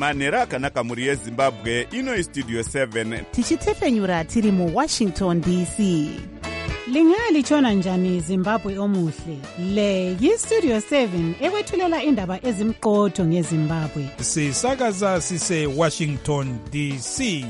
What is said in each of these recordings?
manheru akanaka mhuri yezimbabwe. Ino Studio 7 tichitefenyura tiri muWashington DC. Lingalitshona njani Zimbabwe omuhle? Le yiStudio 7 ekwethulela indaba ezimqotho ngeZimbabwe. Sisakaza sise Washington DC.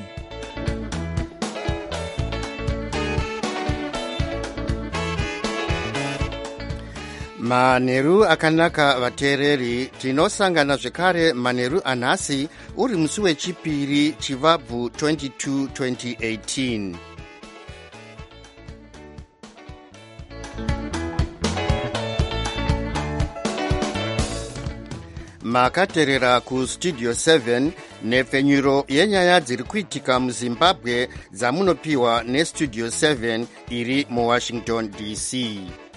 Manheru akanaka vateereri, tinosangana zvekare manheru anhasi uri musi wechipiri chivabvu 22 2018. Makateerera kuStudio 7 nepfenyuro yenyaya dziri kuitika muZimbabwe dzamunopiwa neStudio 7 iri muWashington DC.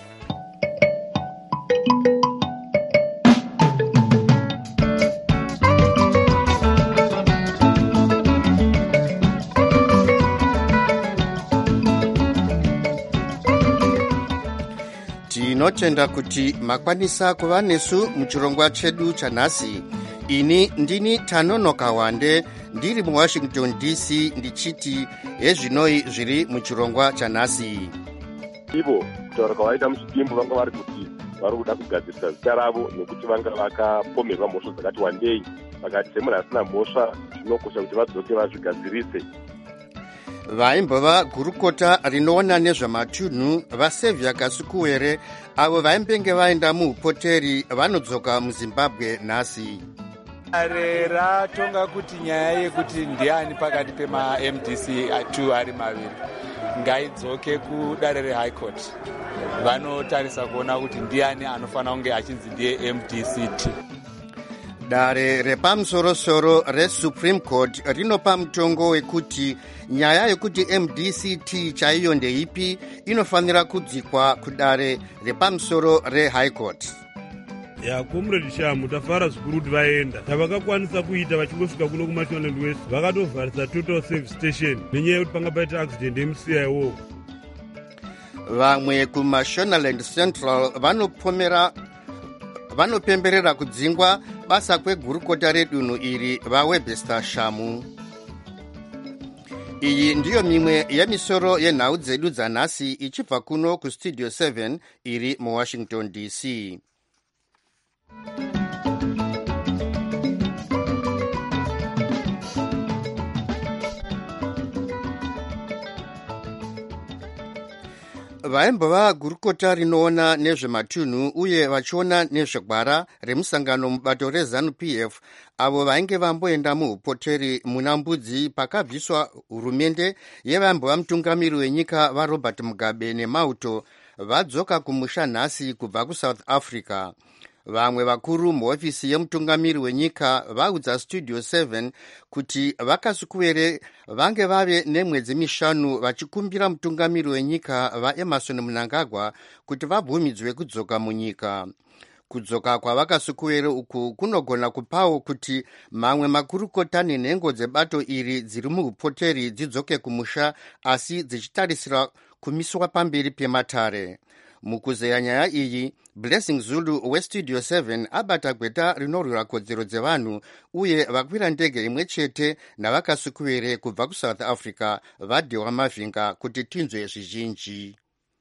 Tinotenda kuti makwanisa kuva nesu muchirongwa chedu chanhasi. Ini ndini Tanonoka Wande ndiri muWashington DC ndichiti hezvinoi zviri muchirongwa chanhasi. Ivo kutaura kwavaita muchidimbu vanga vari kuti vari kuda kugadzirisa zita ravo nekuti vanga vakapomerwa mhosva dzakati wandei. Vakati semunhu asina mhosva zvinokosha kuti vadzoke vazvigadzirise. Vaimbova gurukota rinoona nezvamatunhu vaSevia Kasukuwere avo vaimbenge vaenda muupoteri vanodzoka muZimbabwe nhasi. Ratonga kuti nyaya yekuti ndiani pakati pemaMDC 2 ari maviri ngaidzoke kudare reHigh Court. Vanotarisa kuona kuti ndiani anofanira kunge achinzi ndiye MDC2. Dare repamusorosoro reSupreme Court rinopa mutongo wekuti nyaya yekuti MDC-T chaiyo ndeipi inofanira kudzikwa kudare repamusoro reHigh Court. Comrade Shamu tafara zvikuru kuti vaenda tavakakwanisa kuita vachingosvika kuno kuMashonaland West vakatovharisa Total Service Station nenyaya yekuti panga paita accident yemuCIO. Vamwe kuMashonaland Central vanopemberera kudzingwa basa kwegurukota redunhu iri vaWebster Shamu. Iyi ndiyo mimwe yemisoro yenhau dzedu dzanhasi ichibva kuno kuStudio 7 iri muWashington DC. Vaimbova gurukota rinoona nezvematunhu uye vachiona nezvegwara remusangano mubato reZANU-PF avo vainge vamboenda muupoteri muna mbudzi pakabviswa hurumende yevaimbova mutungamiri wenyika vaRobert Mugabe neMauto vadzoka kumusha nhasi kubva kuSouth Africa. Vamwe vakuru muhofisi yemutungamiri wenyika vaudza Studio 7 kuti vaKasukuwere vange vave nemwedzi mishanu vachikumbira mutungamiri wenyika vaEmerson Mnangagwa kuti vabvumidzwe kudzoka munyika. Kudzoka kwavaKasukuwere uku kunogona kupawo kuti mamwe makurukota nenhengo dzebato iri dziri muupoteri dzidzoke kumusha asi dzichitarisira kumiswa pamberi pematare. Mukuzeya nyaya iyi, Blessing Zulu weStudio 7 abata gweta rinorwira kodzero dzevanhu uye vakwira ndege imwe chete navaKasukuwere kubva kuSouth Africa vadhiwa mavhinga kuti tinzwe zvizhinji.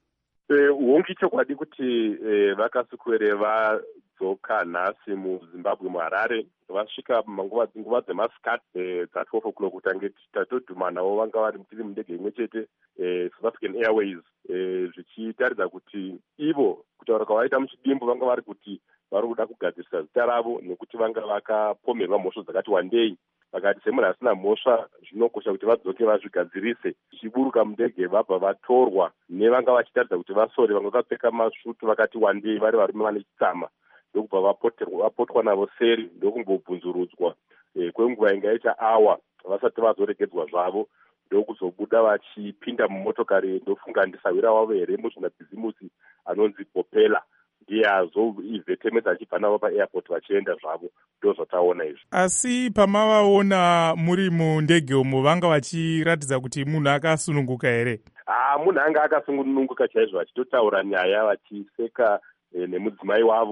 Hongi chokwadi kuti vaKasukuwere vadzoka nhasi muZimbabwe muHarare vasvika nguva dzemasikati dza12 o'clock kutange tatodhuma navo vanga vari tiri mundege imwe chete South African Airways zvichitaridza kuti ivo kutaura kwavaita muchidimbu vanga vari kuti vari kuda kugadzirisa zita ravo nekuti vanga vakapomerwa mhosva dzakati wandei. Vakati semunhu asina mhosva zvinokosha kuti vadzoke vazvigadzirise. Chiburuka mundege vabva vatorwa nevanga vachitaridza kuti vasore vanga vakapfeka masvutu vakati wandei vari varume vane chitsama ndokubva vapotwa navo seri ndokumbobvunzurudzwa kwenguva ingaita awa vasati vazoregedzwa zvavo ndokuzobuda vachipinda mumotokari ndofunga ndisawira wavo here muzvinabhizimusi anonzi Popela ndiye azoivhetemedza achibva navo paairport vachienda zvavo. Ndozvataona izvi. Asi pamavaona muri mundege umo vanga vachiratidza kuti munhu akasununguka here? Munhu anga akasununguka chaizvo vachitotaura nyaya vachiseka nemudzimai wavo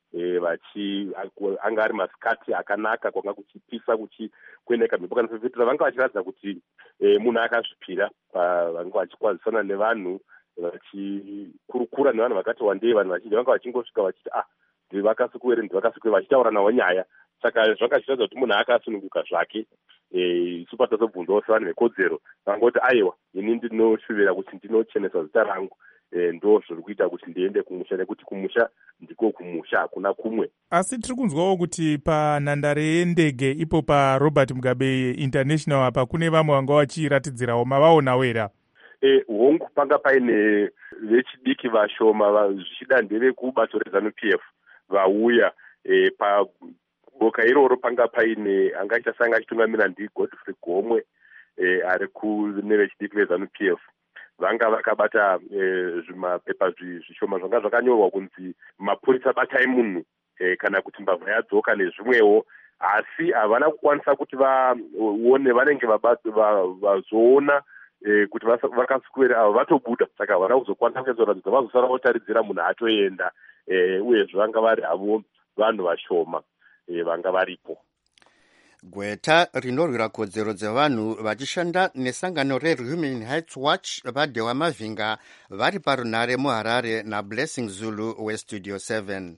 anga ari masikati akanaka kwanga kuchipisa kuendeka mhepo kana fefetera. Vanga vachiratidza kuti munhu akazvipira vanga vachikwazisana nevanhu vachikurukura nevanhu vakati wandei. Vanhu vachinji vanga vachingosvika vachiti ndivakasikuere vachitaura nawo nyaya. Saka zvakachiratidza kuti munhu akasununguka zvake. Isu patozobvunzawo sevanhu vekodzero vangoti aiwa ini ndinoshuvira kuti ndinochenesa zita rangu. Ndo zviri kuita kuti ndiende kumusha, nekuti kumusha ndiko kumusha, hakuna kumwe. Asi tiri kunzwawo kuti panhandare yendege ipo paRobert Mugabe International apa kune vamwe vanga vachiratidzirawo, mavaonawo here? Hongu panga paine vechidiki vashoma zvichida ndevekubato reZANU-PF vauya paboka iroro. Panga paine anga achasanga achitungamira ndiGodfrey Gomwe ari kune vechidiki veZANU-PF. Vanga vakabata zvimapepa zvishoma zvanga zvakanyorwa kunzi mapurisa batai munhu kana kuti mbavha yadzoka nezvimwewo, asi havana kukwanisa kuti vaone. Vanenge vazoona kuti vakaswera ava vatobuda, saka havana kuzokwanisa kuzoratidza, vazosara votaridzira munhu atoenda. Uyezve vanga vari havo vanhu vashoma vanga varipo. Gweta rinorwira kodzero dzevanhu vachishanda nesangano reHuman Rights Watch vadewa mavhinga vari parunhare muHarare naBlessing Zulu weStudio 7.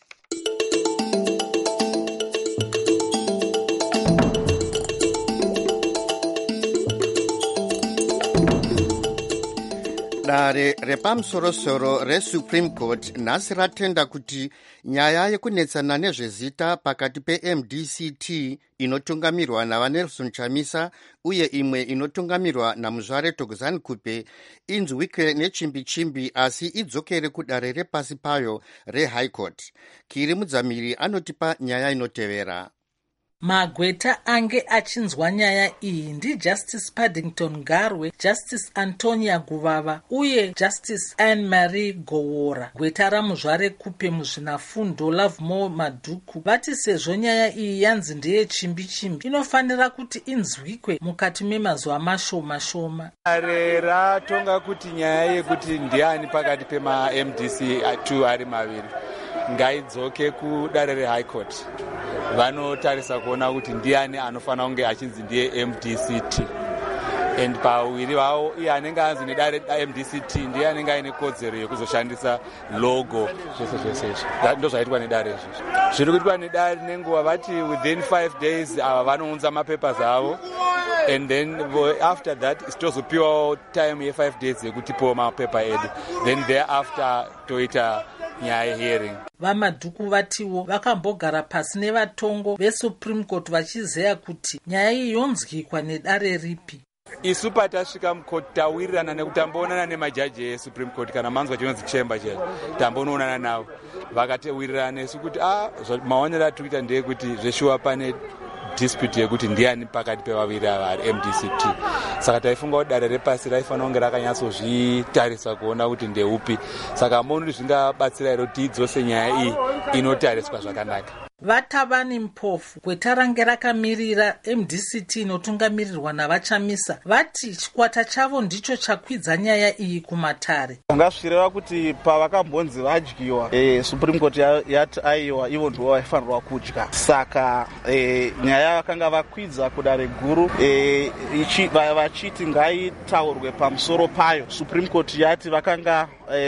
Dare repamusorosoro reSupreme Court nhasi ratenda kuti nyaya yekunetsana nezvezita pakati peMDCT inotungamirwa navaNelson Chamisa uye imwe inotungamirwa naMuzvare Thokozani Kupe inzwike nechimbi-chimbi, asi idzokere kudare repasi payo reHigh Court. Kiri Mudzamiri anotipa nyaya inotevera. Magweta ange achinzwa nyaya iyi ndiJustice Paddington Garwe, Justice Antonia Guvava uye Justice Anne-Marie Gowora. Gweta raMuzvare Kupe muzvinafundo Lovemore Madhuku vati sezvo nyaya iyi yanzi ndeyechimbi-chimbi inofanira kuti inzwikwe mukati memazuva mashoma-shoma. Dare ratonga kuti nyaya yekuti ndiani pakati pemaMDC 2 ari maviri ngaidzoke kudare reHigh Court. Vanotarisa kuona kuti ndiani anofanira kunge achinzi ndiye MDCT, and pawiri vavo iye anenge anzi nedare MDCT ndiye anenge aine kodzero yekuzoshandisa logo zvese ndo zvaitwa nedare izvozvo. Zviri kuitwa nedare nenguva vati within 5 days ava vanounza mapapers avo, and then after that sitozopiwawo time ye5 days yekutipowo mapepa edu, then thereafter toita nyaya hearing. VaMadhuku vatiwo vakambogara pasi nevatongo veSupreme Court vachizeya kuti nyaya iyi yonzwikwa nedare ripi. Isu patasvika mukoti tawirirana nekuti tamboonana nemajaji eSupreme Court kana manzwa chinonzi chamber chete tambonoonana navo vakatiwirirana nesu kuti maonero atiri kuita ndeyekuti zveshuwa pane dispute yekuti ndiani pakati pevaviri ava ari MDCT. Saka taifunga kuti dare repasi raifanira kunge rakanyatsozvitarisa kuona kuti ndeupi. Saka monuri zvingabatsira here kuti idzose nyaya iyi inotariswa zvakanaka. Vatavani Mpofu, gweta range rakamirira MDCT inotungamirirwa navaChamisa, vati chikwata chavo ndicho chakwidza nyaya iyi kumatare. Ungasvireva kuti pavakambonzi vadyiwa Supreme Court yati aiwa ivo ndivo vaifanirwa kudya. Saka nyaya vakanga vakwidza kudare guru vachiti ngaitaurwe pamusoro payo. Supreme Court yati vakanga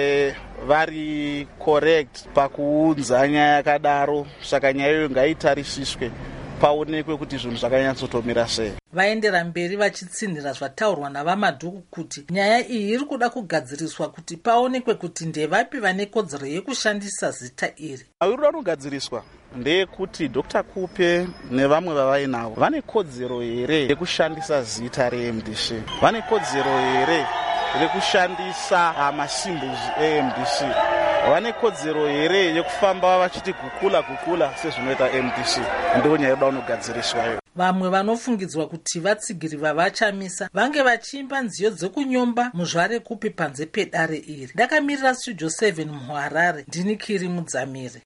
vari correct pakuunza nyaya yakadaro, saka nyaya iyo ngaitarisiswe paonekwe kuti zvinhu zvakanyatsotomira sei. Vaendera mberi vachitsinhira zvataurwa navaMadhuku kuti nyaya iyi iri kuda kugadziriswa kuti paonekwe kuti ndevapi vane kodzero yekushandisa zita iri. Mawiriro anogadziriswa ndeyekuti Dr. Kupe nevamwe vavainavo vane kodzero here yekushandisa zita reMDC, vane kodzero here rekushandisa masymbols eMDC, vane kodzero here yekufamba vachiti kukula sezvinoita MDC. Ndiyo nyaya yoda unogadziriswayo. Vamwe vanofungidzwa kuti vatsigiri vavaChamisa vange vachiimba nziyo dzekunyomba Muzvare Kupe panze pedare iri. Ndakamirira Studio 7 muHarare, ndini Kiri Mudzamiri.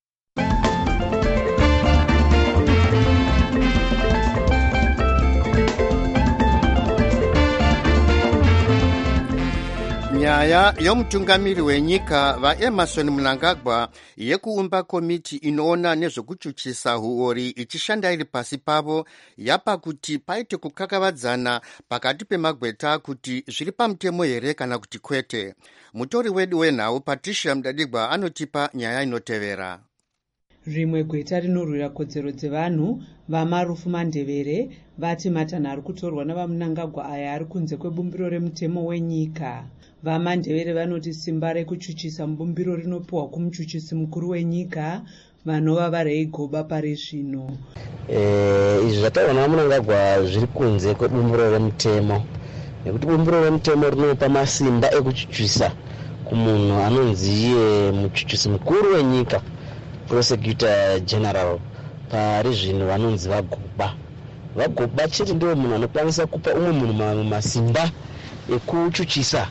nyaya yomutungamiri wenyika vaEmmerson Mnangagwa yekuumba komiti inoona nezvekuchuchisa huori ichishanda iri pasi pavo yapa kuti paite kukakavadzana pakati pemagweta kuti zviri pamutemo here kana kuti kwete. Mutori wedu wenhau Patricia Mdadigwa anotipa nyaya inotevera. Rimwe gweta rinorwira kodzero dzevanhu vaMarufu Mandevere vati matanho ari kutorwa navaMnangagwa aya ari kunze kwebumbiro remutemo wenyika. VaMandevere vanoti simba rekuchuchisa mubumbiro rinopiwa kumuchuchisi mukuru wenyika vanova vaReigoba pari zvino. Izvi zvataurwa naMnangagwa zviri kunze kwebumbiro remutemo, nekuti bumbiro remutemo rinopa masimba ekuchuchisa kumunhu anonzi iye muchuchisi mukuru wenyika, Prosecutor General, pari zvino vanonzi vaGoba. VaGoba chete ndiwo munhu anokwanisa kupa umwe munhu masimba ekuchuchisa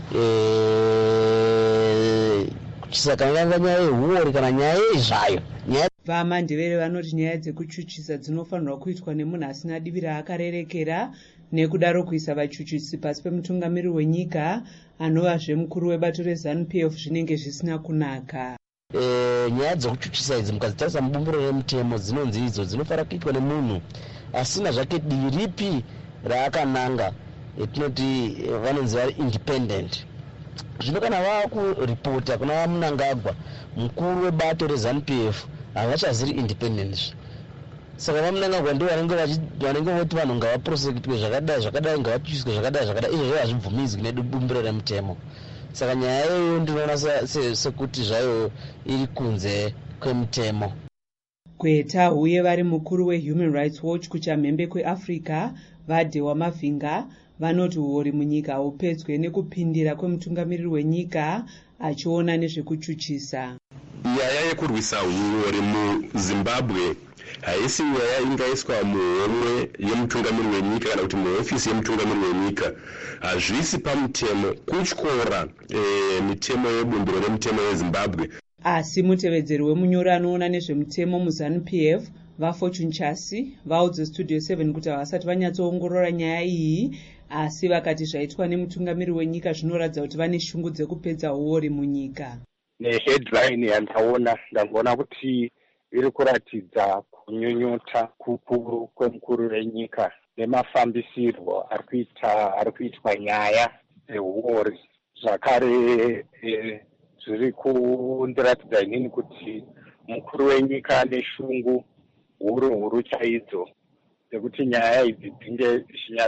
kuchuchisa kana nyaya yehuori kana nyaya yezvayo. VaMandevere vanoti nyaya dzekuchuchisa dzinofanirwa kuitwa nemunhu asina divi raakarerekera, nekudaro kuisa vachuchisi pasi pemutungamiri wenyika anovazve mukuru webato reZANU-PF zvinenge zvisina kunaka. Nyaya dzekuchuchisa idzi mukadzitarisa mubumbiro remutemo dzinonzi idzo dzinofanira kuitwa nemunhu asina zvake divi ripi raakananga, tinoti vanonzi vari independent. Zvino kana vakuripota kuna vaMnangagwa mukuru webato reZANU-PF havachaziri independent. Saka vaMnangagwa ndivo vanenge voti vanhu ngavaprosekutwe zvakadai ngavachuchiswe zvakadai izvo hazvibvumidzwi nebumbiro remutemo. Saka nyaya iyoyo ndinoona sekuti zvayo iri kunze kwemutemo. Gweta huye vari mukuru weHuman Rights Watch kuchamhembe kweAfrica vaDhewa Mavhinga vanoti huori munyika haupedzwe nekupindira kwemutungamiriri wenyika achiona nezvekuchuchisa. Nyaya yekurwisa huori muZimbabwe haisi nyaya ingaiswa muhomwe yemutungamiriri wenyika kana kuti muhofisi yemutungamiriri wenyika. Hazvisi pamutemo kutyora mitemo yebumbiro remutemo yeZimbabwe. Asi mutevedzeri wemunyori anoona nezvemutemo muZANU-PF vaFortune Chasi vaudze Studio 7 kuti havasati vanyatsoongorora nyaya iyi, asi vakati zvaitwa nemutungamiri wenyika zvinoratidza kuti vane shungu dzekupedza huori munyika. Headline yandaona ndangoona kuti iri kuratidza kunyunyuta kukuru kwemukuru wenyika nemafambisirwo ari kuitwa nyaya yehuori. Zvakare zviri kundiratidza inini kuti mukuru wenyika ane shungu huru chaidzo dzekuti nyaya idzi dzinge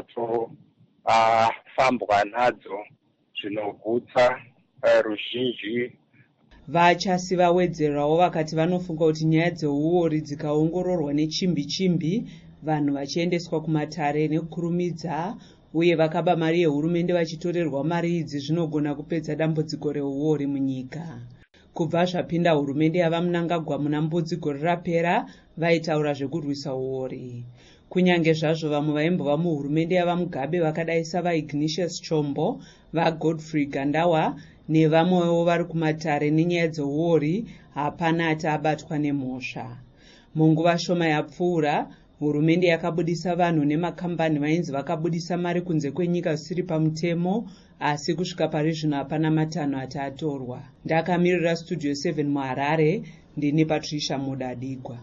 zvinyatsofambwa nadzo zvinogutsa ruzhinji. Vachasi vawedzerawo vakati vanofunga kuti nyaya dzehuori dzikaongororwa nechimbi vanhu vachiendeswa kumatare nekukurumidza, uye vakaba mari yehurumende vachitorerwa mari idzi zvinogona kupedza dambudziko rehuori munyika. Kubva zvapinda hurumende yavaMnangagwa muna mbudzi gore rapera vaitaura zvekurwisa huori. Kunyange zvazvo vamwe vaimbova muhurumende yavaMugabe vakadai savaIgnatius Chombo, vaGodfrey Gandawa nevamwewo vari kumatare nenyaya dzehuori, hapana ati abatwa nemhosva. Munguva shoma yapfuura, hurumende yakabudisa vanhu nemakambani vainzi vakabudisa mari kunze kwenyika zvisiri pamutemo, asi kusvika pari zvino hapana matanho ati atorwa. Ndakamirira Studio 7 muHarare, ndini Patricia Mudadigwa.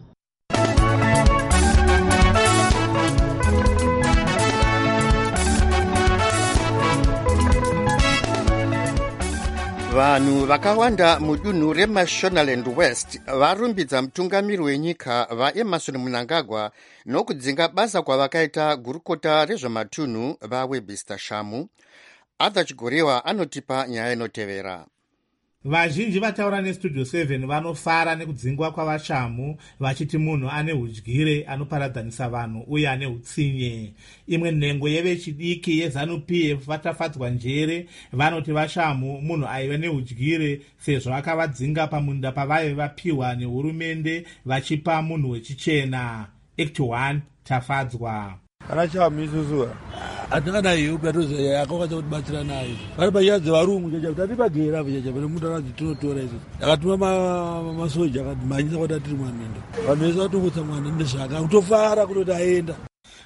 Vanhu vakawanda mudunhu reMashonaland West varumbidza mutungamiri wenyika vaEmmerson Mnangagwa nokudzinga basa kwavakaita gurukota rezvematunhu vaWebster Shamu. Arthur Chigorewa anotipa nyaya inotevera. Vazhinji vataura neStudio 7 vanofara nekudzingwa kwavaShamu vachiti munhu ane udyire anoparadzanisa vanhu uye ane utsinye. Imwe nhengo yevechidiki yeZANU-PF vatafadzwa njere vanoti vaShamu munhu aiva neudyire sezvo akavadzinga pamunda pavaive vapiwa nehurumende vachipa munhu wechichena. Act 1 tafadzwa. Kana Shamu isusu atingadai ukatoza yakakwanisa kutibatsira nayo vari panyaya dzevarungu chacha kuti atipagera chacha pane mutaradzi tinotora isu akatuma masoja akatimhanyisa kuti atiri mwamendo vanhu vese vatongotsamwana nezvaka kutofara kutoti aenda.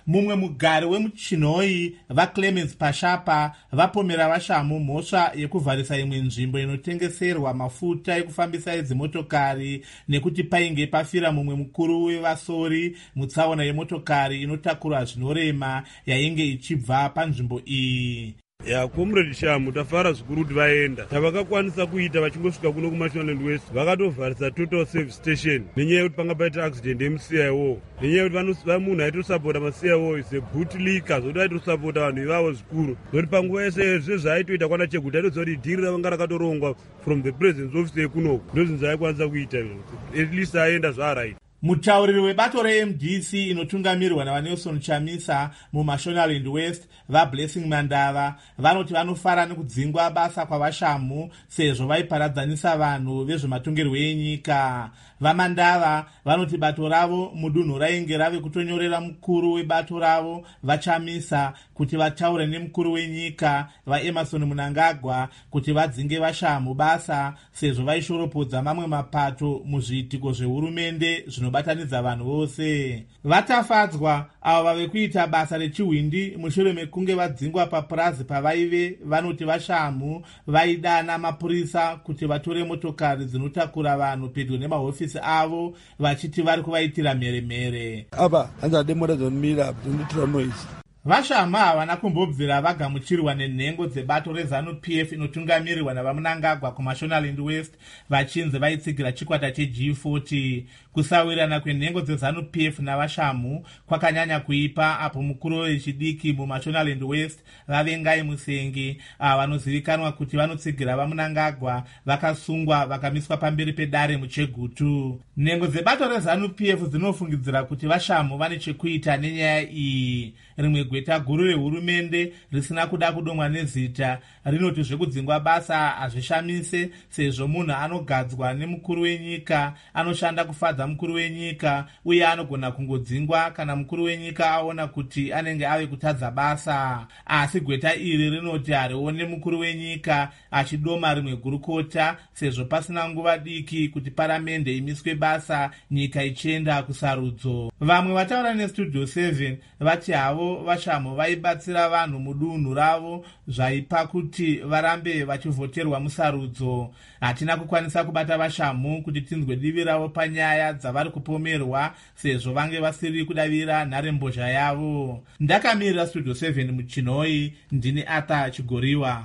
mumwe mugari wemuchinhoi vaClemens Pashapa vapomera vashamu mhosva yekuvharisa imwe nzvimbo inotengeserwa mafuta ekufambisa edzimotokari nekuti painge pafira mumwe mukuru wevasori mutsaona yemotokari inotakura zvinorema yainge ichibva panzvimbo iyi. Comrade Shamu tafara zvikuru kuti vaenda tavakakwanisa kuita vachingosvika kuno kuMashonaland West vakatovharisa total service station nenyaya yekuti panga paita accident yemuCIO nenyaya yekuti munhu aitosapota maCIO ise bootlicker zvokuti aitosapota vanhu ivavo zvikuru zvokuti panguva yese zvezvaaitoita kwana Cheguta aitoziva kuti dhiri ravanga rakatorongwa from the president's office ekunoku ndozvinhu zvaaikwanisa kuita at least aenda zvaaraita. Mutauriri webato reMDC inotungamirwa naVanelson Chamisa muMashonaland West vaBlessing Mandava vanoti vanofara nekudzingwa basa kwavashamu sezvo vaiparadzanisa vanhu vezvematongerwo enyika. VaMandava vanoti bato ravo mudunhu rainge rave kutonyorera mukuru webato ravo vaChamisa kuti vataure nemukuru wenyika vaEmerson Mnangagwa kuti vadzinge vashamu basa sezvo vaishoropodza mamwe mapato muzviitiko zvehurumende zvinobatanidza vanhu vose. Vatafadzwa avo vave kuita basa rechihwindi mushure mekunge vadzingwa papurazi pavaive vanoti vashamu vaidana mapurisa kuti vatore motokari dzinotakura vanhu pedyo nemahofisi avo vachiti vari kuvaitira mheremhere. Aba hanzade mota dzomira dzinoitira noise. Vashamu havana kumbobvira vagamuchirwa nenhengo dzebato reZANU-PF inotungamirirwa navaMnangagwa kuMashonaland West vachinzi vaitsigira chikwata cheG40. Kusawirirana kwenhengo dzeZANU-PF navashamu kwakanyanya kuipa apo mukuru wechidiki muMashonaland West vaVengai Musengi vanozivikanwa kuti vanotsigira vaMnangagwa vakasungwa vakamiswa pamberi pedare muChegutu. Nhengo dzebato reZANU-PF dzinofungidzira kuti vashamu vane chekuita nenyaya iyi. Rimwe gweta guru rehurumende risina kuda kudomwa nezita rinoti zvekudzingwa basa hazvishamise sezvo munhu anogadzwa nemukuru wenyika anoshanda kufadza mukuru wenyika uye anogona kungodzingwa kana mukuru wenyika aona kuti anenge ave kutadza basa. Asi gweta iri rinoti harione mukuru wenyika achidoma rimwe gurukota sezvo pasina nguva diki kuti paramende imiswe basa nyika ichienda kusarudzo. Vamwe vataura neStudio 7 vati havo vashamu vaibatsira vanhu mudunhu ravo zvaipa kuti varambe vachivhoterwa musarudzo. Hatina kukwanisa kubata vashamu kuti tinzwe divi ravo panyaya dzavari kupomerwa sezvo vange vasiri kudavira nharembozha yavo. Ndakamirira Studio 7 muchinhoi ndini Arthur Chigoriwa.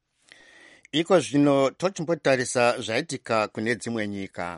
Iko zvino tochimbotarisa zvaitika kune dzimwe nyika.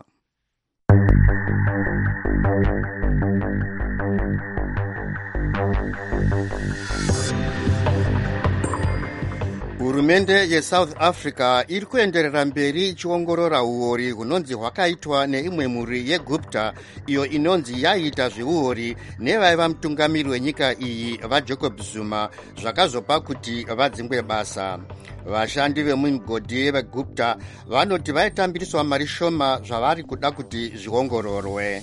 Hurumende yeSouth Africa iri kuenderera mberi ichiongorora uori hunonzi hwakaitwa neimwe mhuri yeGupta iyo inonzi yaita zveuori nevaiva mutungamiri wenyika iyi vaJacob Zuma zvakazopa kuti vadzingwe basa. Vashandi vemumigodhi veGupta vanoti vaitambiriswa mari shoma zvavari kuda kuti zviongororwe.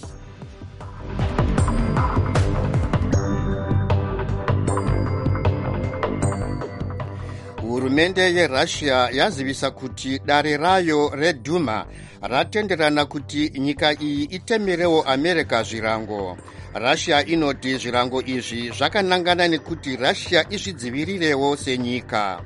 Hurumende yeRussia yazivisa kuti dare rayo reDuma ratenderana kuti nyika iyi itemerewo America zvirango. Russia inoti zvirango izvi zvakanangana nekuti Russia izvidzivirirewo senyika.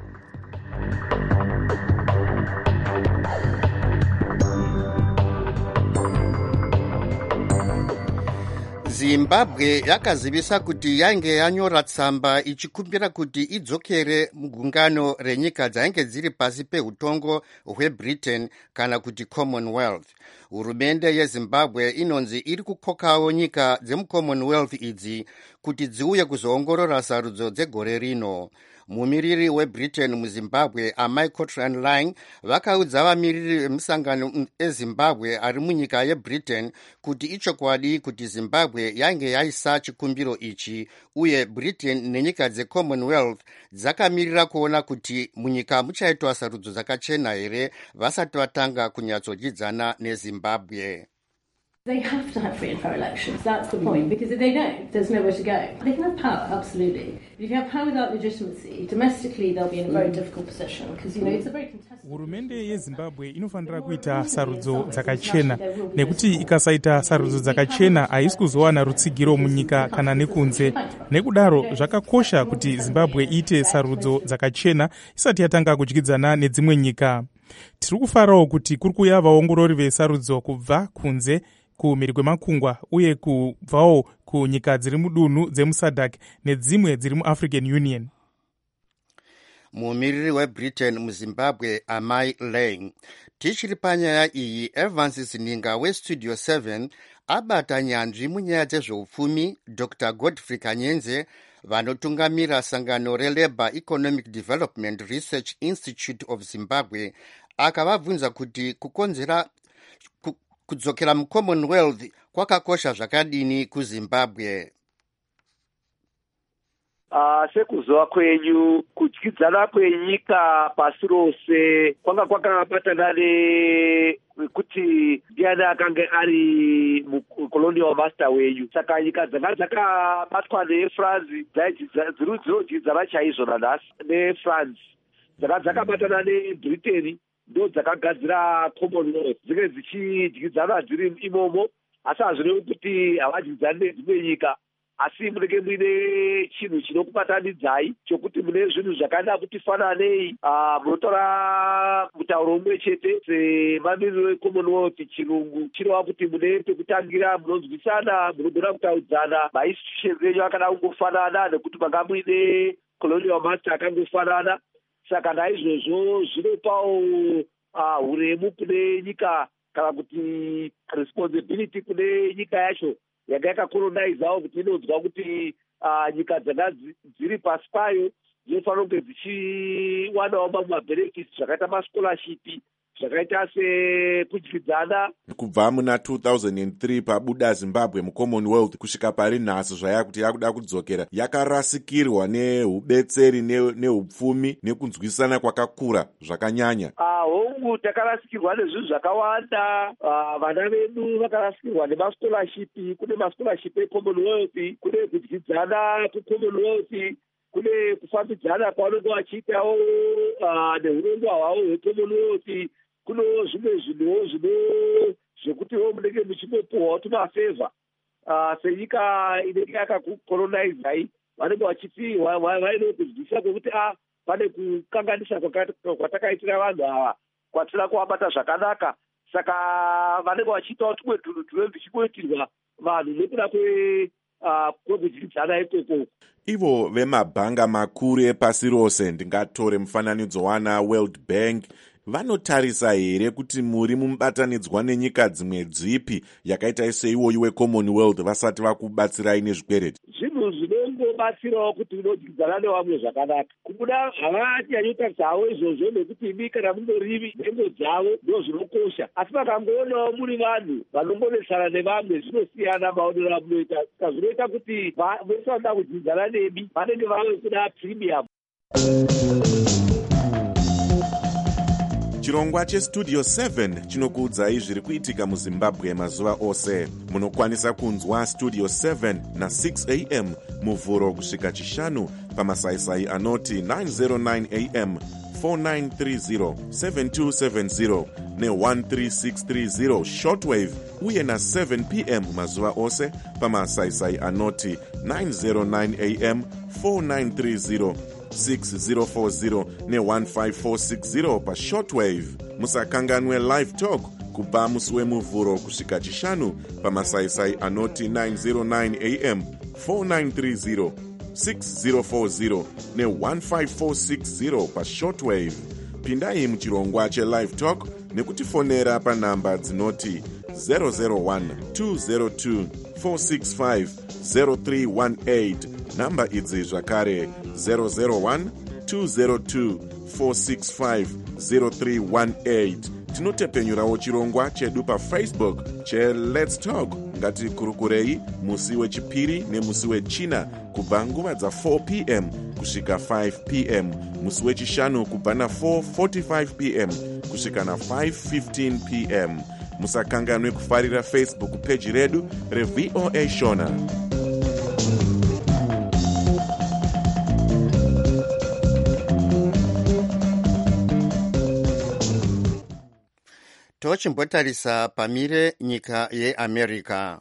Zimbabwe yakazivisa kuti yainge yanyora tsamba ichikumbira kuti idzokere mugungano renyika dzainge dziri pasi peutongo hweBritain kana kuti Commonwealth. Hurumende yeZimbabwe inonzi iri kukokawo nyika dzemuCommonwealth idzi kuti dziuye kuzoongorora sarudzo dzegore rino. Mumiriri weBritain muZimbabwe Amai Cotran Lang vakaudza vamiriri vemusangano eZimbabwe ari munyika yeBritain kuti ichokwadi kuti Zimbabwe yainge yaisa chikumbiro ichi uye Britain nenyika dzeCommonwealth dzakamirira kuona kuti munyika muchaitwa sarudzo dzakachena here vasati vatanga kunyatsodyidzana neZimbabwe. They have to have free and fair elections. That's the point. Because if they don't, there's nowhere to go. They can have power, absolutely. But if you have power without legitimacy, domestically they'll be in a very difficult position. Because, it's a very contested... Hurumende yeZimbabwe inofanira kuita sarudzo dzakachena, nekuti ikasaita sarudzo dzakachena haisi kuzowana rutsigiro munyika kana nekunze. Nekudaro zvakakosha kuti Zimbabwe iite sarudzo dzakachena isati yatanga kudyidzana nedzimwe nyika. Tiri kufarawo kuti kuri kuuya vaongorori vesarudzo kubva kunze kumhiri kwemakungwa uye kubvawo kunyika dziri mudunhu dzemusadc nedzimwe dziri muAfrican Union. Mumiriri weBritain muZimbabwe Amai Lang. Tichiri panyaya iyi, Evans Zininga weStudio 7 abata nyanzvi munyaya dzezveupfumi Dr. Godfrey Kanyenze vanotungamira sangano reLabour Economic Development Research Institute of Zimbabwe akavabvunza kuti kudzokera muCommonwealth kwakakosha zvakadini kuZimbabwe. Sekuzowa kwenyu kudyidzana kwenyika pasi rose kwanga kwakabatana nekuti ndiani akanga ari mucolonial master wenyu. Saka nyika dzanga dzakabatwa neFrance dzinodyidzana chaizvo nanhasi neFrance. Dzanga dzakabatana neBritain ndo dzakagadzira Commonwealth dzinge dzichidyidzana dziri imomo, asi hazvirevi kuti havadyidzani nedzimwe nyika. Asi munenge muine chinhu chinokubatanidzai chokuti mune zvinhu zvakada kuti fananei, munotaura mutauro umwe chete semamiriro eCommonwealth. Chirungu chinova kuti mune pekutangira munonzwisana, munogona kutaudzana, mainstitutions enyu akada kungofanana nekuti manga muine colonial master akangofanana. Saka naizvozvo zvinopawo uremu kune nyika kana kuti responsibility kune nyika yacho yanga yakakolonaizawo kuti inonzwa kuti nyika dzanga dziri pasi payo dzinofanira kunge dzichiwanawo mamwe mabenefits zvakaita mascholarship, zvakaita sekudyidzana. Kubva muna 2003 pabuda Zimbabwe muCommonwealth kusvika pari nhasi zvayakuti yakuda kudzokera, yakarasikirwa neubetseri neupfumi nekunzwisana kwakakura zvakanyanya. Hongu takarasikirwa nezvinhu zvakawanda. Vana vedu vakarasikirwa nemascholarship. Kune mascholarship eCommonwealth, kune kudyidzana kuCommonwealth, kune kufambidzana kwavanenge vachiitawo neurongwa hwavo hweCommonwealth. Kunewo zvimwe zvinhuwo zvekutiwo munenge muchinopuhwawo tumafevha senyika inenge yakakukolonizai. Vanenge vachiti vaine kuzwisisa kwekuti pane kukanganisa kwatakaitira vanhu ava kwatisina kuvabata zvakanaka. Saka vanenge vachiitawo tumwe tunhu tunenge tuchinoitirwa vanhu nekuda kwekudyidzana ikoko. Ivo vemabhanga makuru epasi rose, ndingatore mufananidzo wana World Bank, vanotarisa here kuti muri mubatanidzwa nenyika dzimwe dzipi yakaita seiwoyi weCommonwealth vasati vakubatsirai nezvikwereti? Zvinhu zvinongobatsirawo kuti unodyidzana nevamwe zvakanaka. Kubuda havanyanyotarisa havo izvozvo nekuti imi kana mungorivi nhengo dzavo ndo zvinokosha. Asi vakangoonawo muri vanhu vanongonesana nevamwe zvinosiyana maonero amunoita. Saka zvinoita kuti vese vanoda kudyidzana nemi vanenge vave kuda premium. Chirongwa cheStudio 7 chinokuudzai zviri kuitika muZimbabwe mazuva ose. Munokwanisa kunzwa Studio 7 na 6 am muvhuro kusvika chishanu pamasaisai anoti 909 am, 4930, 7270 ne13630 shortwave uye na 7 pm mazuva ose pamasaisai anoti 909 am, 4930, 6040 ne15460 pashortwave. Musakanganwe live talk kubva musi wemuvhuro kusvika chishanu pamasaisai anoti 909 am, 4930, 6040 ne15460 pashortwave. Pindai muchirongwa chelive talk nekutifonera panhamba dzinoti 001 202 465 0318. Namba idzi zvakare 001 202 465 0318. Tinotepenyurawo chirongwa chedu paFacebook cheLet's Talk. Ngatikurukurei musi wechipiri nemusi wechina kubva nguva dza4 pm kusvika 5 pm, musi wechishanu kubva na4:45 pm kusvika na 5:15 pm, musakanganwe kufarira Facebook peji redu reVOA Shona. tochimbotarisa pamire nyika yeAmerica.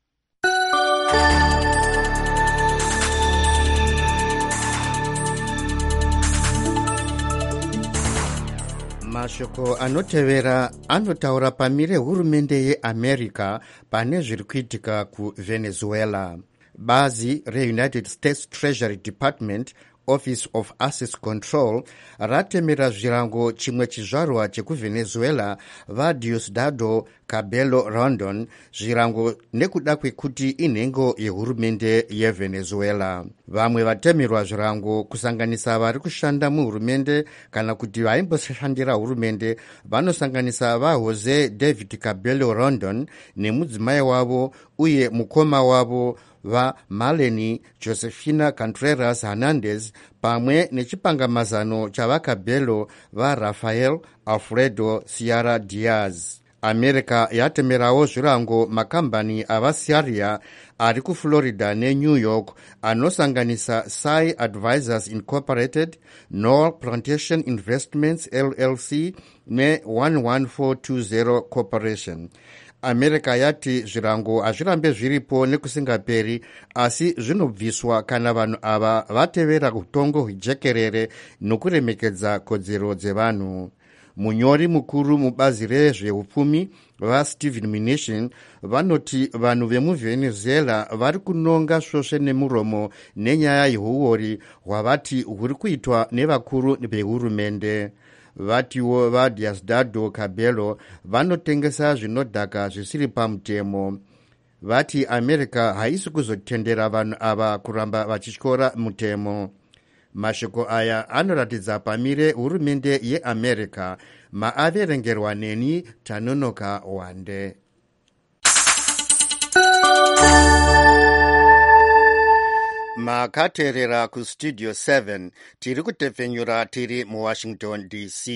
Mashoko anotevera anotaura pamire hurumende yeAmerica pane zviri kuitika kuVenezuela. Bazi reUnited States Treasury Department Office of Assets Control ratemera zvirango chimwe chizvarwa chekuVenezuela vaDiosdado Cabello Rondon zvirango nekuda kwekuti inhengo yehurumende yeVenezuela. Vamwe vatemerwa zvirango kusanganisa vari kushanda muhurumende kana kuti vaimboshandira hurumende vanosanganisa vaJose David Cabello Rondon nemudzimai wavo uye mukoma wavo vaMaleni Josefina Contreras Hernandez pamwe nechipangamazano chavacabello vaRafael Alfredo Sierra Diaz. America yatemerawo zvirango makambani avaSaria ari kuFlorida neNew York anosanganisa Sai Advisors Incorporated, Knoll Plantation Investments LLC ne11420 Corporation. America yati zvirango hazvirambe zviripo nekusingaperi asi zvinobviswa kana vanhu ava vatevera utongo hwejekerere nokuremekedza kodzero dzevanhu. Munyori mukuru mubazi rezveupfumi vaStephen Mnuchin vanoti vanhu vemuVenezuela vari kunonga svosve nemuromo nenyaya yeuori hwavati huri kuitwa nevakuru vehurumende. Vatiwo vaDiosdado Cabello vanotengesa zvinodhaka zvisiri pamutemo. Vati America haisi kuzotendera vanhu ava kuramba vachityora mutemo. Mashoko aya anoratidza pamire hurumende yeAmerica. Maaverengerwa neni Tanonoka Wande. Makaterera kustudio 7 tiri kutepfenyura tiri muWashington DC.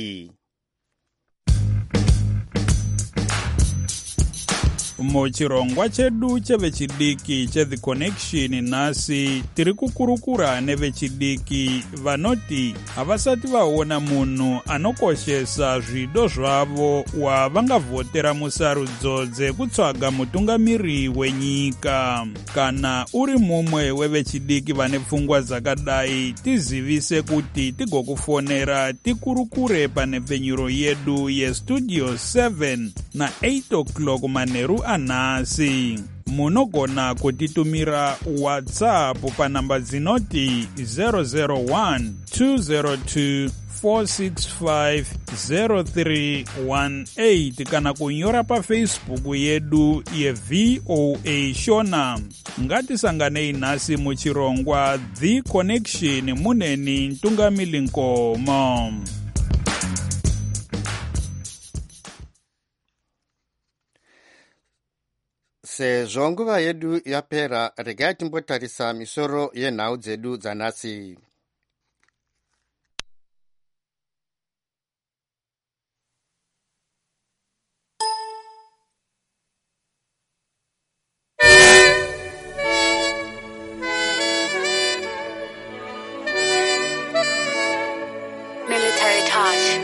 Muchirongwa chedu chevechidiki cheThe Connection nhasi tiri kukurukura nevechidiki vanoti havasati vaona munhu anokoshesa zvido zvavo wavangavhotera musarudzo dzekutsvaga mutungamiri wenyika. Kana uri mumwe wevechidiki vane pfungwa dzakadai, tizivise kuti tigokufonera tikurukure panepfenyuro yedu yestudio 7 na8 o'clock manheru anhasi. Munogona kutitumira WhatsApp panamba dzinoti 001-202-465-0318 kana kunyora paFacebook yedu yeVOA Shona. Ngatisanganei nhasi muchirongwa The Connection muneni Ntungamili Nkomo. Sezvo nguva yedu yapera, regai timbotarisa misoro yenhau dzedu dzanhasi. Military touch.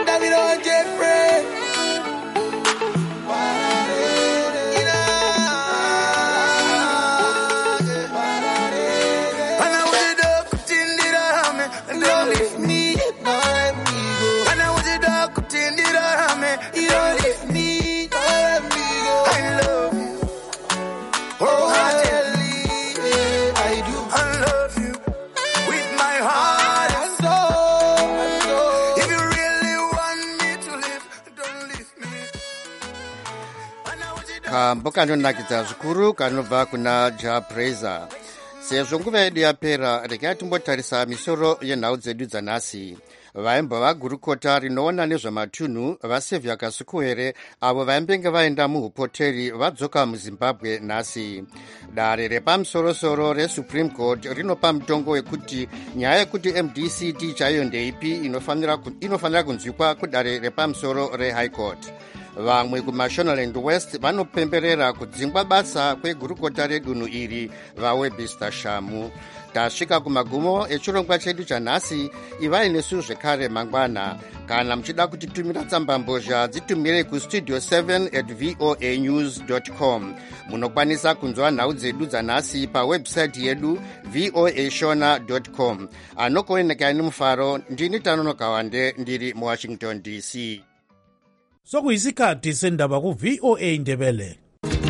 Kambo kanonakidza zvikuru kanobva kuna Japraiser. Sezvo nguva yedu yapera, regai timbotarisa misoro yenhau dzedu dzanhasi. Vaimba vagurukota rinoona nezvamatunhu vaSaviour Kasukuwere avo vaimbenge vaenda muhupoteri vadzoka muZimbabwe nhasi. Dare repamusorosoro reSupreme Court rinopa mutongo wekuti nyaya yekuti MDCT chaiyo ndeipi inofanira kunzwikwa kudare repamusoro reHigh Court. vamwe kumashonaland west vanopemberera kudzingwa basa kwegurukota redunhu iri vawebster shamu. Tasvika kumagumo echirongwa chedu chanhasi. Ivai nesu zvekare mangwana. Kana muchida kutitumira tsambambozha dzitumire kustudio 7@voanews.com. Munokwanisa kunzwa nhau dzedu dzanhasi pawebsite yedu voashona.com. Anokuonekani nomufaro, ndini Tanonoka Wande ndiri muWashington DC. Sokuyisikhathi sendaba ku-VOA Ndebele.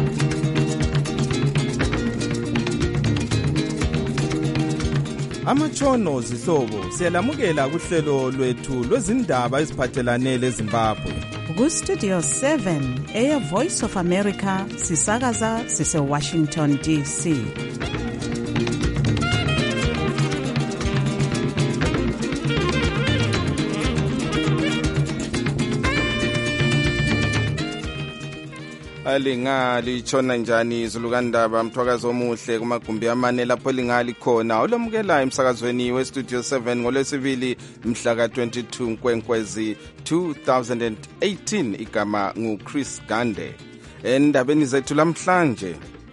Amatshono zihlobo siyalamukela kuhlelo lwethu lwezindaba eziphathelane leZimbabwe. Ku-Studio 7 Air Voice of America sisakaza sise-Washington DC. Lingalitshona njani izulukandaba mthwakazo omuhle kumagumbi amane lapho lingali khona olomukela emsakazweni westudio 7 ngolwesibili mhla ka-22 Nkwenkwezi 2018. Igama nguChris Gande. Endabeni zethu lamhlanje,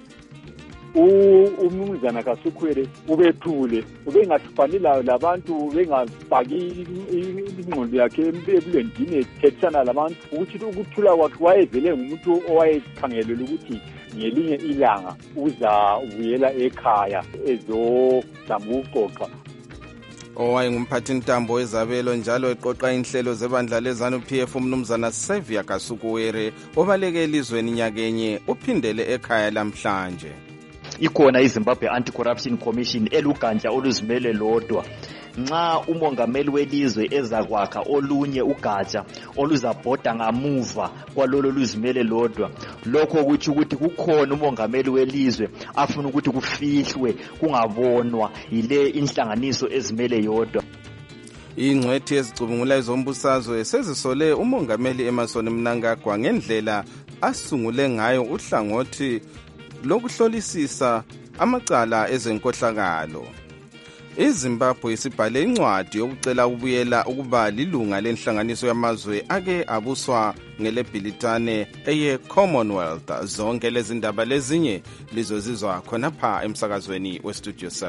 umnumzana kaSukhwele ubethule ubengahlupani labantu bengafaki ingqondo yakhe ebulendini ethethana labantu ukuthi ukuthula kwakhe wayevele ngumuntu owayekhangelele ukuthi ngelinye ilanga uzabuyela ekhaya ezozama ukuxoxa. Owayengumphathintambo wezabelo njalo eqoqa inhlelo zebandla leZANU-PF umnumzana Xavier Kasukuwere obaleke elizweni nyakenye uphindele ekhaya lamhlanje. Ikhona iZimbabwe Anti-Corruption Commission eluganja oluzimele lodwa. Nxa umongameli welizwe ezakwakha olunye ugatsha oluzabhoda ngamuva kwalolo luzimele lodwa, lokho kuthi ukuthi kukhona umongameli welizwe afuna ukuthi kufihlwe kungabonwa yile inhlanganiso ezimele yodwa. Ingcwethi ezicubungula ezombusazwe sezisole umongameli Emmerson Mnangagwa ngendlela asungule ngayo uhlangothi lokuhlolisisa amacala ezenkohlakalo. iZimbabwe isibhale incwadi yokucela ukubuyela ukuba lilunga lenhlanganiso yamazwe ake abuswa ngelebhilitane eye-Commonwealth. Zonke lezi ndaba lezinye lizozizwa khonapha emsakazweni westudio 7.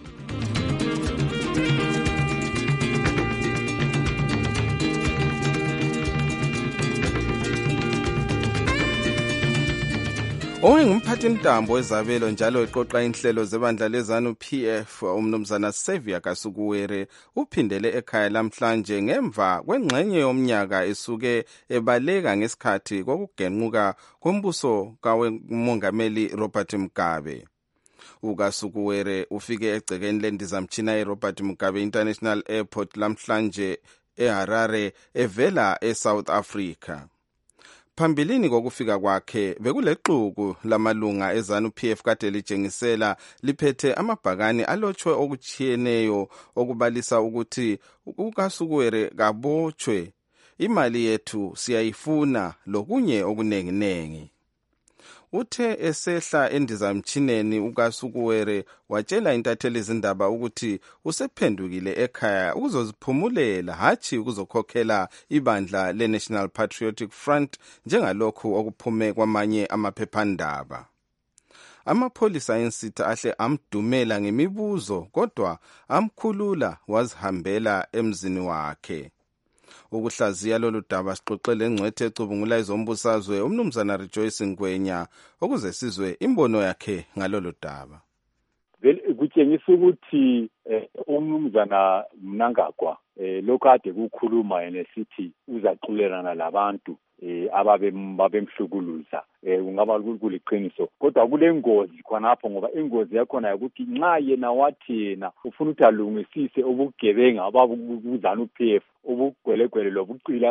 Owayengumphathintambo wezabelo njalo eqoqa inhlelo zebandla leZANU-PF umnumzana Xavier Kasukuwere uphindele ekhaya lamhlanje ngemva kwengxenye yomnyaka esuke ebaleka ngesikhathi kokugenquka kombuso kamongameli Robert Mugabe. uKasukuwere ufike egcekeni lendizamtshina eRobert Mugabe International Airport lamhlanje eHarare evela eSouth Africa. Phambilini kokufika kwakhe bekulexuku lamalunga eZANU-PF kade lijengisela liphethe amabhakani alotshwe okuchiyeneyo okubalisa ukuthi uKasukuwere kabotshwe, imali yethu siyayifuna lokunye okunenginengi. Uthe esehla endizamtshineni uKasukuwere watshela intatheli izindaba ukuthi usephendukile ekhaya ukuzoziphumulela hatshi ukuzokhokhela ibandla leNational Patriotic Front njengalokhu okuphume kwamanye amaphephandaba. Amapholisa ensitha ahle amdumela ngemibuzo kodwa amkhulula wazihambela emzini wakhe. Ukuhlaziya lolu daba sixoxele ingcwethi ecubungula ezombusazwe umnumzana Rejoice Ngwenya ukuze sizwe imbono yakhe ngalolu daba. Kutshengisa ukuthi umnumzana Mnangagwa lokho ade kukhuluma yena sithi uzaxolelana labantu ababemhlukuluza ungaba kuliqiniso, kodwa kule ngozi khonapho ngoba ingozi yakhona ukuthi nxa yena wathi yena ufuna ukuthi alungisise ubugebenga ababuZANU-PF ubugwelegwele lobucila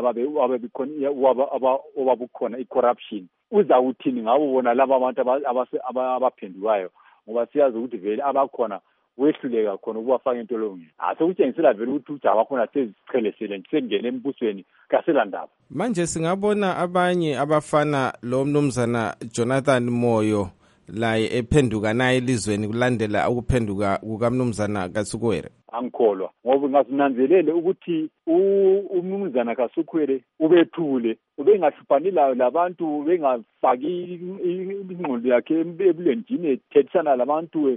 ababukhona i-corruption, uzawuthini ngabo bona laba abantu abaphendukayo, ngoba siyazi ukuthi vele abakhona wehluleka khona ukubafaka entolongweni. Sokutshengisela vele ukuthi ujaba khona sezichelesele sengene embusweni kaselandaba. Manje singabona abanye abafana lo mnumzana Jonathan Moyo laye ephenduka naye elizweni kulandela ukuphenduka kukamnumzana Kasukuwere. angikholwa ngoba ngasinanzelele ukuthi umnumzana kaSukhwele ubethule ubengahlupani labantu bengafaki ingqondo yakhe ebulenjini ethethisana labantu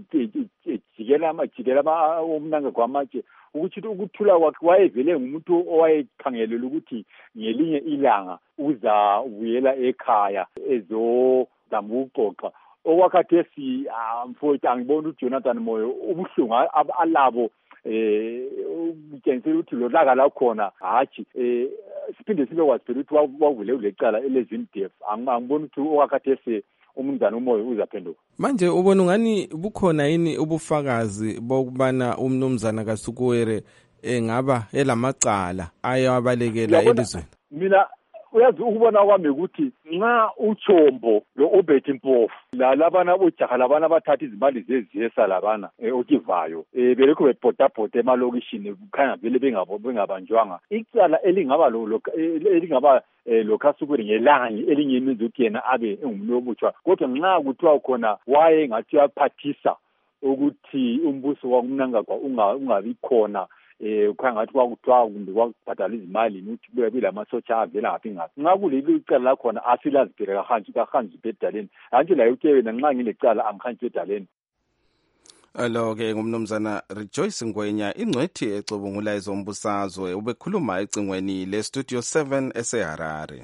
ejikela umnanga kwamatshe ukuthi ukuthula kwakhe wayevele ngumuntu owayekhangelela ukuthi ngelinye ilanga uzabuyela ekhaya ezozama ukuxoxa. Okwakhathesi mfowethu angibona uJonathan Moyo ubuhlungu alabo ngitshengisela ukuthi lo laka la khona hatshi siphinde sibe kwazi phela ukuthi wavule ulecala elezindef angibona ukuthi okwakhathesi umnumzana uMoyo uzaphenduka. Manje ubona ngani bukhona yini ubufakazi bokubana umnumzana kaSukhwele engaba elamacala ayabalekela elizweni? Mina uyazi ukubona kwami ukuthi nxa uChombo lo Obert Mpofu labana bojaha labana abathatha izimali zeziyesa labana okivayo belekho bebhodabhoda emalokishini kukhanya vele bengabanjwanga icala elingaba lo kaSukhwele ngelanga elingemizi ukuthi yena abe engumuntu obutshwa kodwa nxa kuthiwa khona waye ngathi yaphathisa ukuthi umbuso wakumnangagwa ungabi khona kukhanya ngathi kwakuthiwa kumbe kwakubhadala izimali ukuthi kube lamasotsha avela ngaphi ngaphi nxa kuleli icala lakhona asilazi phela kahanji bedaleni antshi layo ke wena nxa ngilecala angihanji bedaleni. Alo-ke ngumnumzana Rejoice Ngwenya ingcwethi ecubungula ezombusazwe ubekhuluma ecingweni le-Studio 7 eseHarare.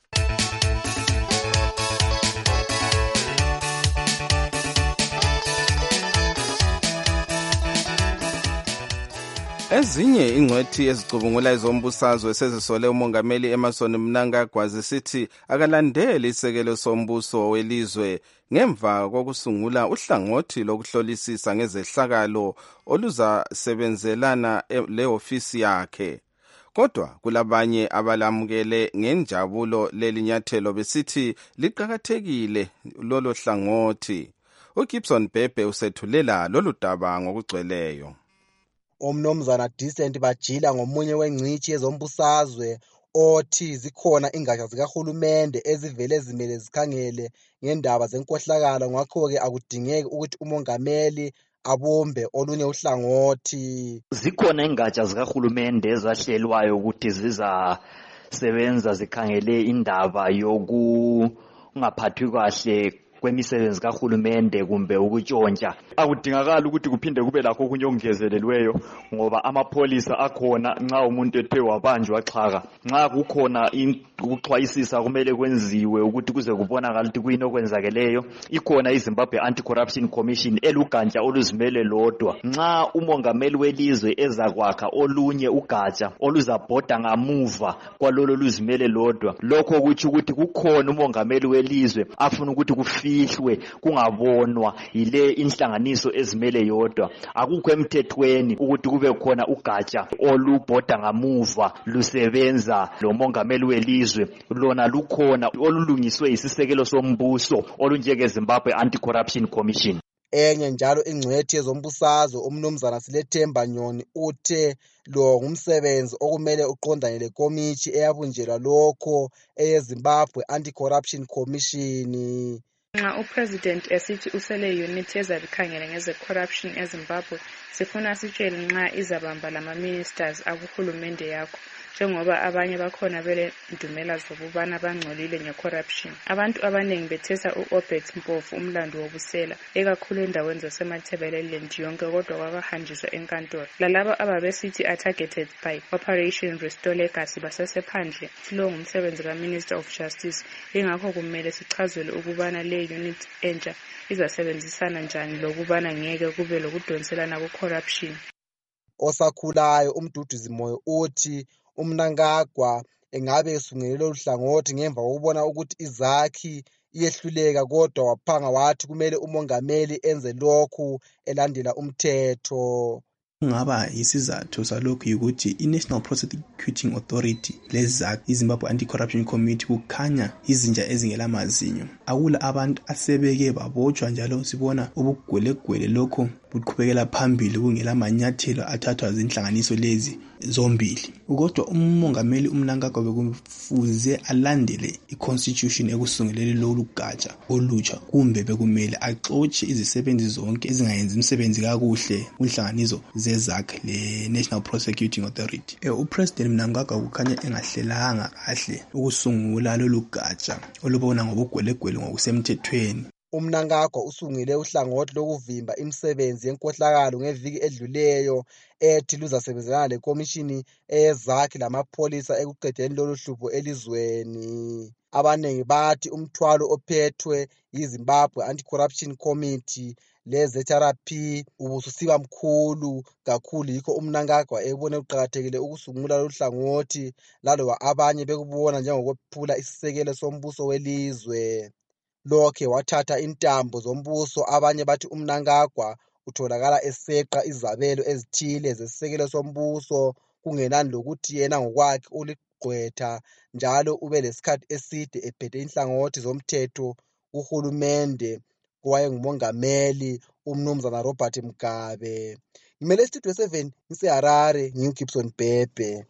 Ezinye ingcwethi ezicubungula ezombusazwe sezisole umongameli Emmerson Mnangagwa zisithi akalandeli isekelo sombuso welizwe ngemva kokusungula uhlangothi lokuhlolisisa ngezehlakalo oluzasebenzelana leofisi yakhe. Kodwa kulabanye abalamukele ngenjabulo lelinyathelo besithi liqhakathekile lolo hlangothi. uGibson Bhebhe usethulela lolu daba ngokugcweleyo. Umnomzana Decent Bajila ngomunye wengcithi yezombusazwe othi zikhona ingatsha zikahulumende ezivele zimele zikhangele ngendaba zenkohlakalo ngakho-ke akudingeki ukuthi umongameli abumbe olunye uhlangothi. Zikhona ingatsha zikahulumende ezahlelwayo ukuthi zizasebenza zikhangele indaba yokungaphathwi kahle kwemisebenzi kahulumende kumbe ukutshontsha. Akudingakala ukuthi kuphinde kube lakho okunye okungezelelweyo ngoba amapholisa akhona nxa umuntu ethe wabanjwa xhaka. Nxa kukhona ukuxwayisisa kumele kwenziwe ukuthi kuze kubonakala ukuthi kuyini okwenzakeleyo. Ikhona iZimbabwe Anti-Corruption Commission elugatsha oluzimele lodwa. Nxa umongameli welizwe ezakwakha olunye ugatsha oluzabhoda ngamuva kwalolo luzimele lodwa, lokho kutsho ukuthi kukhona umongameli welizwe afuna ukuthi kufihlwe kungabonwa yile inhlanganiso ezimele yodwa. Akukho emthethweni ukuthi kube khona ugatsha olubhoda ngamuva lusebenza lo mongameli welizwe. Lona lukhona olulungiswe isisekelo sombuso olunjenge Zimbabwe Anti-Corruption Commission. Enye njalo ingcwethi yezombusazwe umnumzana Silethemba Nyoni uthe lo ngumsebenzi okumele uqondane lekomithi eyabunjelwa lokho eyeZimbabwe Anti-Corruption Commission. Nxa upresident esithi usele unit ezabikhangela ngeze-corruption eZimbabwe sifuna sitshele nxa izabamba lama-ministers akuhulumende yakho njengoba abanye bakhona belendumela zokubana bangcolile nge-corruption. Abantu abaningi bethesa u-Obert Mpofu umlando wobusela ekakhulu endaweni zasemathebeleland yonke kodwa kwakahanjiswa enkantolo. Lalabo ababesithi are-targeted by Operation Restore Legacy basesephandle lo ngumsebenzi kaMinister of Justice. Ingakho kumele sichazele ukubana le unit entsha izasebenzisana njani lokubana ngeke kube lokudonselana ku-corruption. Osakhulayo uMduduzi Moyo uthi uMnangagwa engabe esungulele uhlangothi ngemva kokubona ukuthi izakhi iyehluleka kodwa waphanga wathi kumele umongameli enze lokhu elandela umthetho. Kungaba isizathu salokhu ukuthi iNational Prosecuting Authority lezakhi iZimbabwe Anti-Corruption Committee kukhanya izinja ezingelamazinyo. Akula abantu asebeke babotshwa njalo sibona ubugwelegwele lokho buqhubekela phambili kungela manyathelo athathwa zinhlanganiso lezi zombili. Kodwa umongameli uMnangagwa bekufuze alandele i-constitution ekusunguleni lolu gatsha olutsha, kumbe bekumele axotshe izisebenzi zonke ezingayenzi umsebenzi kakuhle kunhlanganiso zezakhe le-National Prosecuting Authority. Upresident Mnangagwa kukhanya engahlelanga kahle ukusungula lolu gatsha olubona ngobugwelegwele ngokusemthethweni. UMnangagwa usungile uhlangothi lokuvimba imisebenzi yenkohlakalo ngeviki edluleyo ethi luzasebenzelana lekomishini eyezakhe lamapholisa ekuqedeni lolu hlupho elizweni. Abanengi bathi umthwalo ophethwe yiZimbabwe Anti-Corruption Committee le-ZRP ubususiba mkhulu kakhulu, yikho uMnangagwa ebone kuqakathekile ukusungula lolu hlangothi laloba abanye bekubona njengokuphula isisekelo sombuso welizwe. Lokhe wathatha intambo zombuso. Abanye bathi uMnangagwa utholakala eseqa izabelo ezithile zesisekelo sombuso kungenani lokuthi yena ngokwakhe uligqwetha njalo ube lesikhathi eside ephethe inhlangothi zomthetho kuhulumende kowayengumongameli uMnumzana Robert Mugabe. Ngimele Studio 7 ngiseHarare, nginguGibson Bhebhe.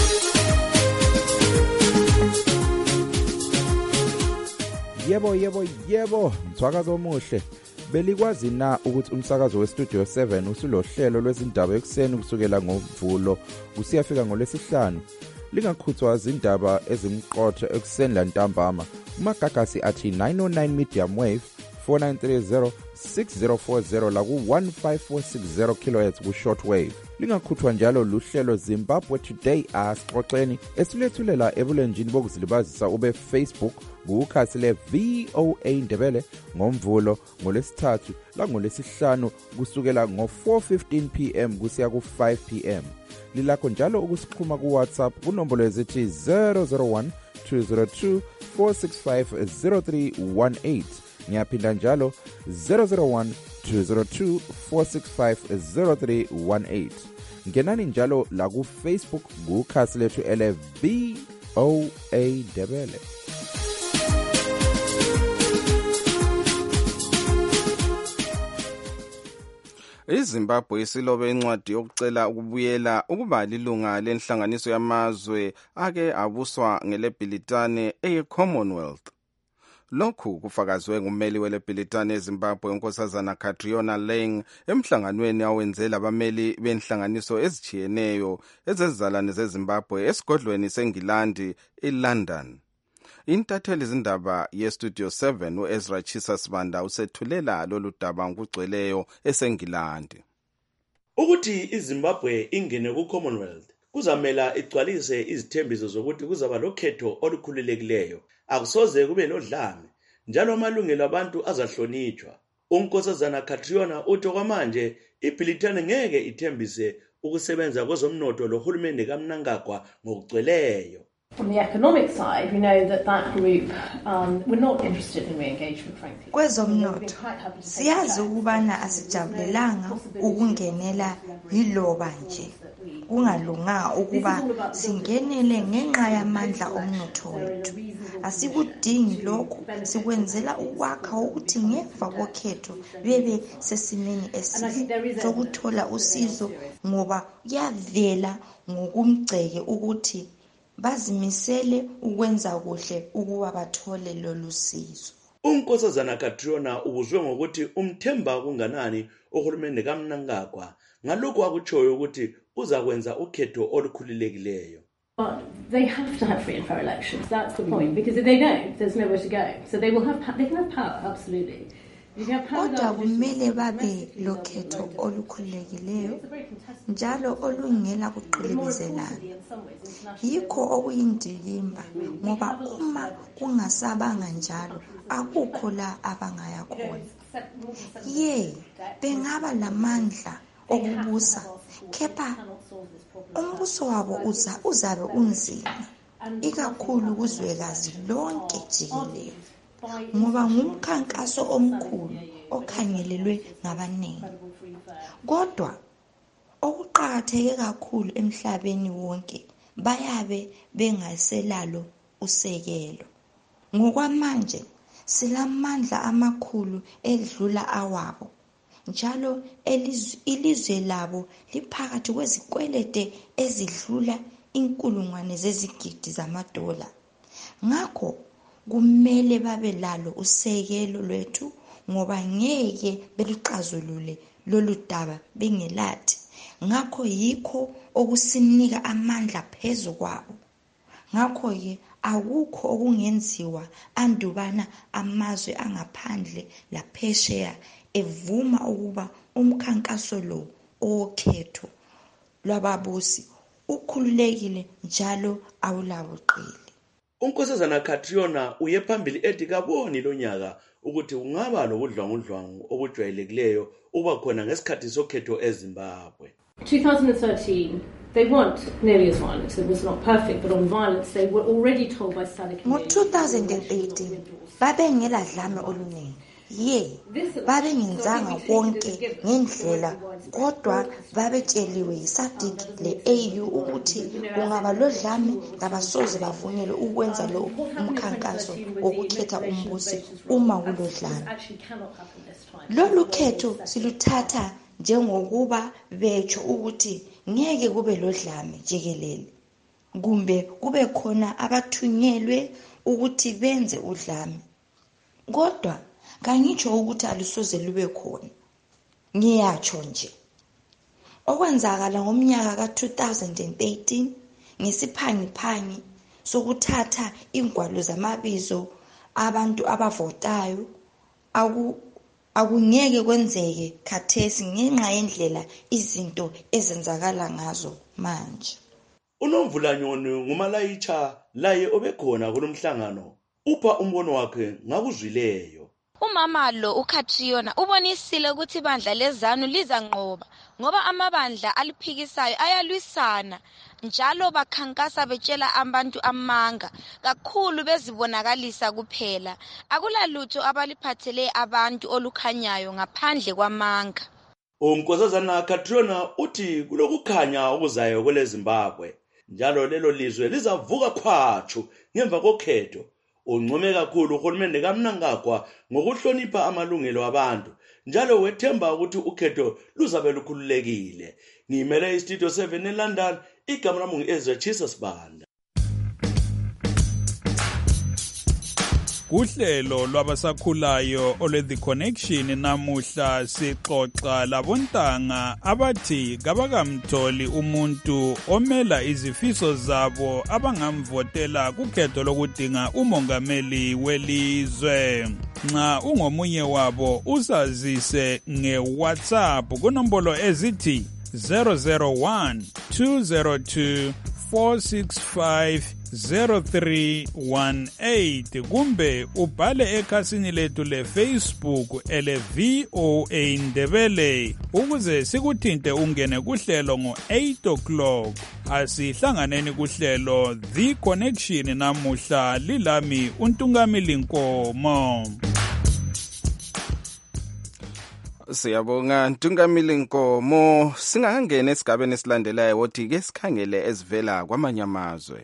Yebo, mthwakazo omuhle. Belikwazi na ukuthi umsakazo weStudio 7 usulohlelo lwezindaba ekuseni kusukela ngoMvulo kusiyafika ngoLwesihlanu? Lingakhuthwa izindaba ezimqotho ekuseni lantambama. Umagagasi athi 909 medium wave 4930 6040 la ku-15460 kHz ku-short wave. Lingakhuthwa njalo luhlelo Zimbabwe Today asixoxeni esilethulela ebulenjini bokuzilibazisa ube Facebook kukhasi le-VOA Ndebele ngoMvulo, ngoLwesithathu la ngoLwesihlanu kusukela ngo-4:15 PM kusiya ku-5 PM. Lilakho njalo ukusixhuma kuWhatsApp kunombolo ezithi 001 202 465 0318. Ngiyaphinda njalo 001 202 465 0318. Ngenani njalo la ku-Facebook kukhasi lethu ele-VOA Ndebele. iZimbabwe isilobe incwadi yokucela ukubuyela ukuba lilunga lenhlanganiso yamazwe ake abuswa ngelebhilitane eye-Commonwealth. Lokhu kufakazwe ngummeli welebhilitane eZimbabwe uNkosazana Catriona Laing emhlanganweni awenzela abameli benhlanganiso ezitshiyeneyo ezezizalwane zeZimbabwe esigodlweni seNgilandi eLondon. Intatheli izindaba yeStudio 7 uEzra Chisa Sibanda usethulela lolu daba ngokugcweleyo eseNgilandi. Ukuthi iZimbabwe ingene ku-Commonwealth kuzamela igcwalise izithembiso zokuthi kuzaba lokhetho olukhululekileyo, akusoze kube nodlame, njalo amalungelo abantu azahlonitshwa. uNkosazana Catriona uthi kwamanje ibhilitane ngeke ithembise ukusebenza kwezomnotho lohulumende kaMnangagwa ngokugcweleyo. From the economic side, we know that group were not interested in re-engagement, frankly. Kwezomnotho siyazi ukubana asijabulelanga ukungenela yiloba nje. Kungalunga ukuba singenele ngenxa yamandla omnotho wethu. Asikudingi lokhu, sikwenzela ukwakha ukuthi ngemva kokhetho bebe sesimeni esihle sokuthola usizo, ngoba kuyavela ngokumgceke ukuthi bazimisele ukwenza kuhle ukuba bathole lolu sizo. uNkosazana Catriona ubuzwe ngokuthi umthemba kunganani uhulumende kaMnangagwa, ngalokho akutshoyo ukuthi uzakwenza ukhetho olukhululekileyo. But they have to have free and fair elections. That's the point, because if they don't, there's nowhere to go. So they can have power, absolutely. Kodwa kumele babe lokhetho olukhululekileyo njalo olungela kuqilibizelana. Yikho okuyindikimba, ngoba uma kungasabanga njalo akukho la abangaya khona. Bengaba lamandla okubusa, kepha umbuso wabo uzabe unzima, ikakhulu kuzwekazi lonke jikelele, ngoba ngumkhankaso omkhulu okhangelelwe ngabaningi. Kodwa okuqakatheke kakhulu emhlabeni wonke bayabe bengaselalo usekelo. Ngokwamanje silamandla amakhulu edlula awabo, njalo ilizwe labo liphakathi kwezikwelede ezidlula inkulungwane zezigidi zamadola. Ngakho kumele babe lalo usekelo lwethu ngoba ngeke beluxazulule lolu daba bengelathi. Ngakho yikho okusinika amandla phezu kwabo. Ngakho-ke akukho okungenziwa andubana amazwe angaphandle laphesheya evuma ukuba umkhankaso lo okhetho lwababusi ukhululekile njalo awulabuqili. Unkosazana Catriona uye phambili ethi kaboni lo nyaka ukuthi kungaba lobudlwangudlwangu obujwayelekileyo uba khona ngesikhathi sokhetho eZimbabwe. 2013, they weren't nearly as violent. It was not perfect, but on violence, they were already told by Salik. Ngo-2018, babengela dlame oluningi. Babengenzanga konke ngendlela, kodwa babetsheliwe yiSADC le-AU ukuthi kungaba lo dlame ngabasoze bavunyelwe ukwenza lo umkhankaso wokukhetha umbusi uma kulo dlame. Lolu khetho siluthatha njengokuba betsho ukuthi ngeke kube lo dlame jikelele, kumbe kube khona abathunyelwe ukuthi benze udlame. Kodwa kangitsho ukuthi alusoze lube khona. Ngiyatsho nje okwenzakala ngomnyaka ka-2018 ngesiphangiphangi sokuthatha ingwalo zamabizo abantu abavotayo akungeke kwenzeke khathesi ngenxa yendlela izinto ezenzakala ngazo manje. UNomvulanyoni ngumalayitsha laye obekhona kulomhlangano upha umbono wakhe ngakuzwileyo. Umama lo uCatriona ubonisile ukuthi ibandla leZANU lizanqoba ngoba amabandla aliphikisayo ayalwisana njalo bakhankasa betshela abantu amanga kakhulu bezibonakalisa kuphela. Akulalutho abaliphathele abantu olukhanyayo ngaphandle kwamanga. Unkosazana Catriona uthi kulokukhanya okuzayo kwele Zimbabwe njalo lelo lizwe lizavuka khwatshu ngemva kokhetho. Uncome kakhulu uhulumende kaMnangagwa ngokuhlonipha amalungelo abantu njalo wethemba ukuthi ukhetho luzabe lukhululekile. Ngimele iStudio 7 eLondon, igama lami ngu-Ezra Jesus Banda. Kuhlelo lwabasakhulayo ole-The Connection namuhla sixoxa labontanga abathi kabakamtholi umuntu omela izifiso zabo abangamvotela kukhetho lokudinga umongameli welizwe. Nxa ungomunye wabo usazise nge-WhatsApp kunombolo ezithi 001 202 465 0318 kumbe ubhale ekhasini lethu le-Facebook ele VOA Ndebele ukuze sikuthinte ungene kuhlelo ngo-8 o'clock. Asihlanganeni kuhlelo The Connection namuhla lilami uNtungamili Nkomo. Siyabonga Ntungamili Nkomo. Singangena esigabeni esilandelayo wothi ke sikhangele ezivela kwamanye amazwe.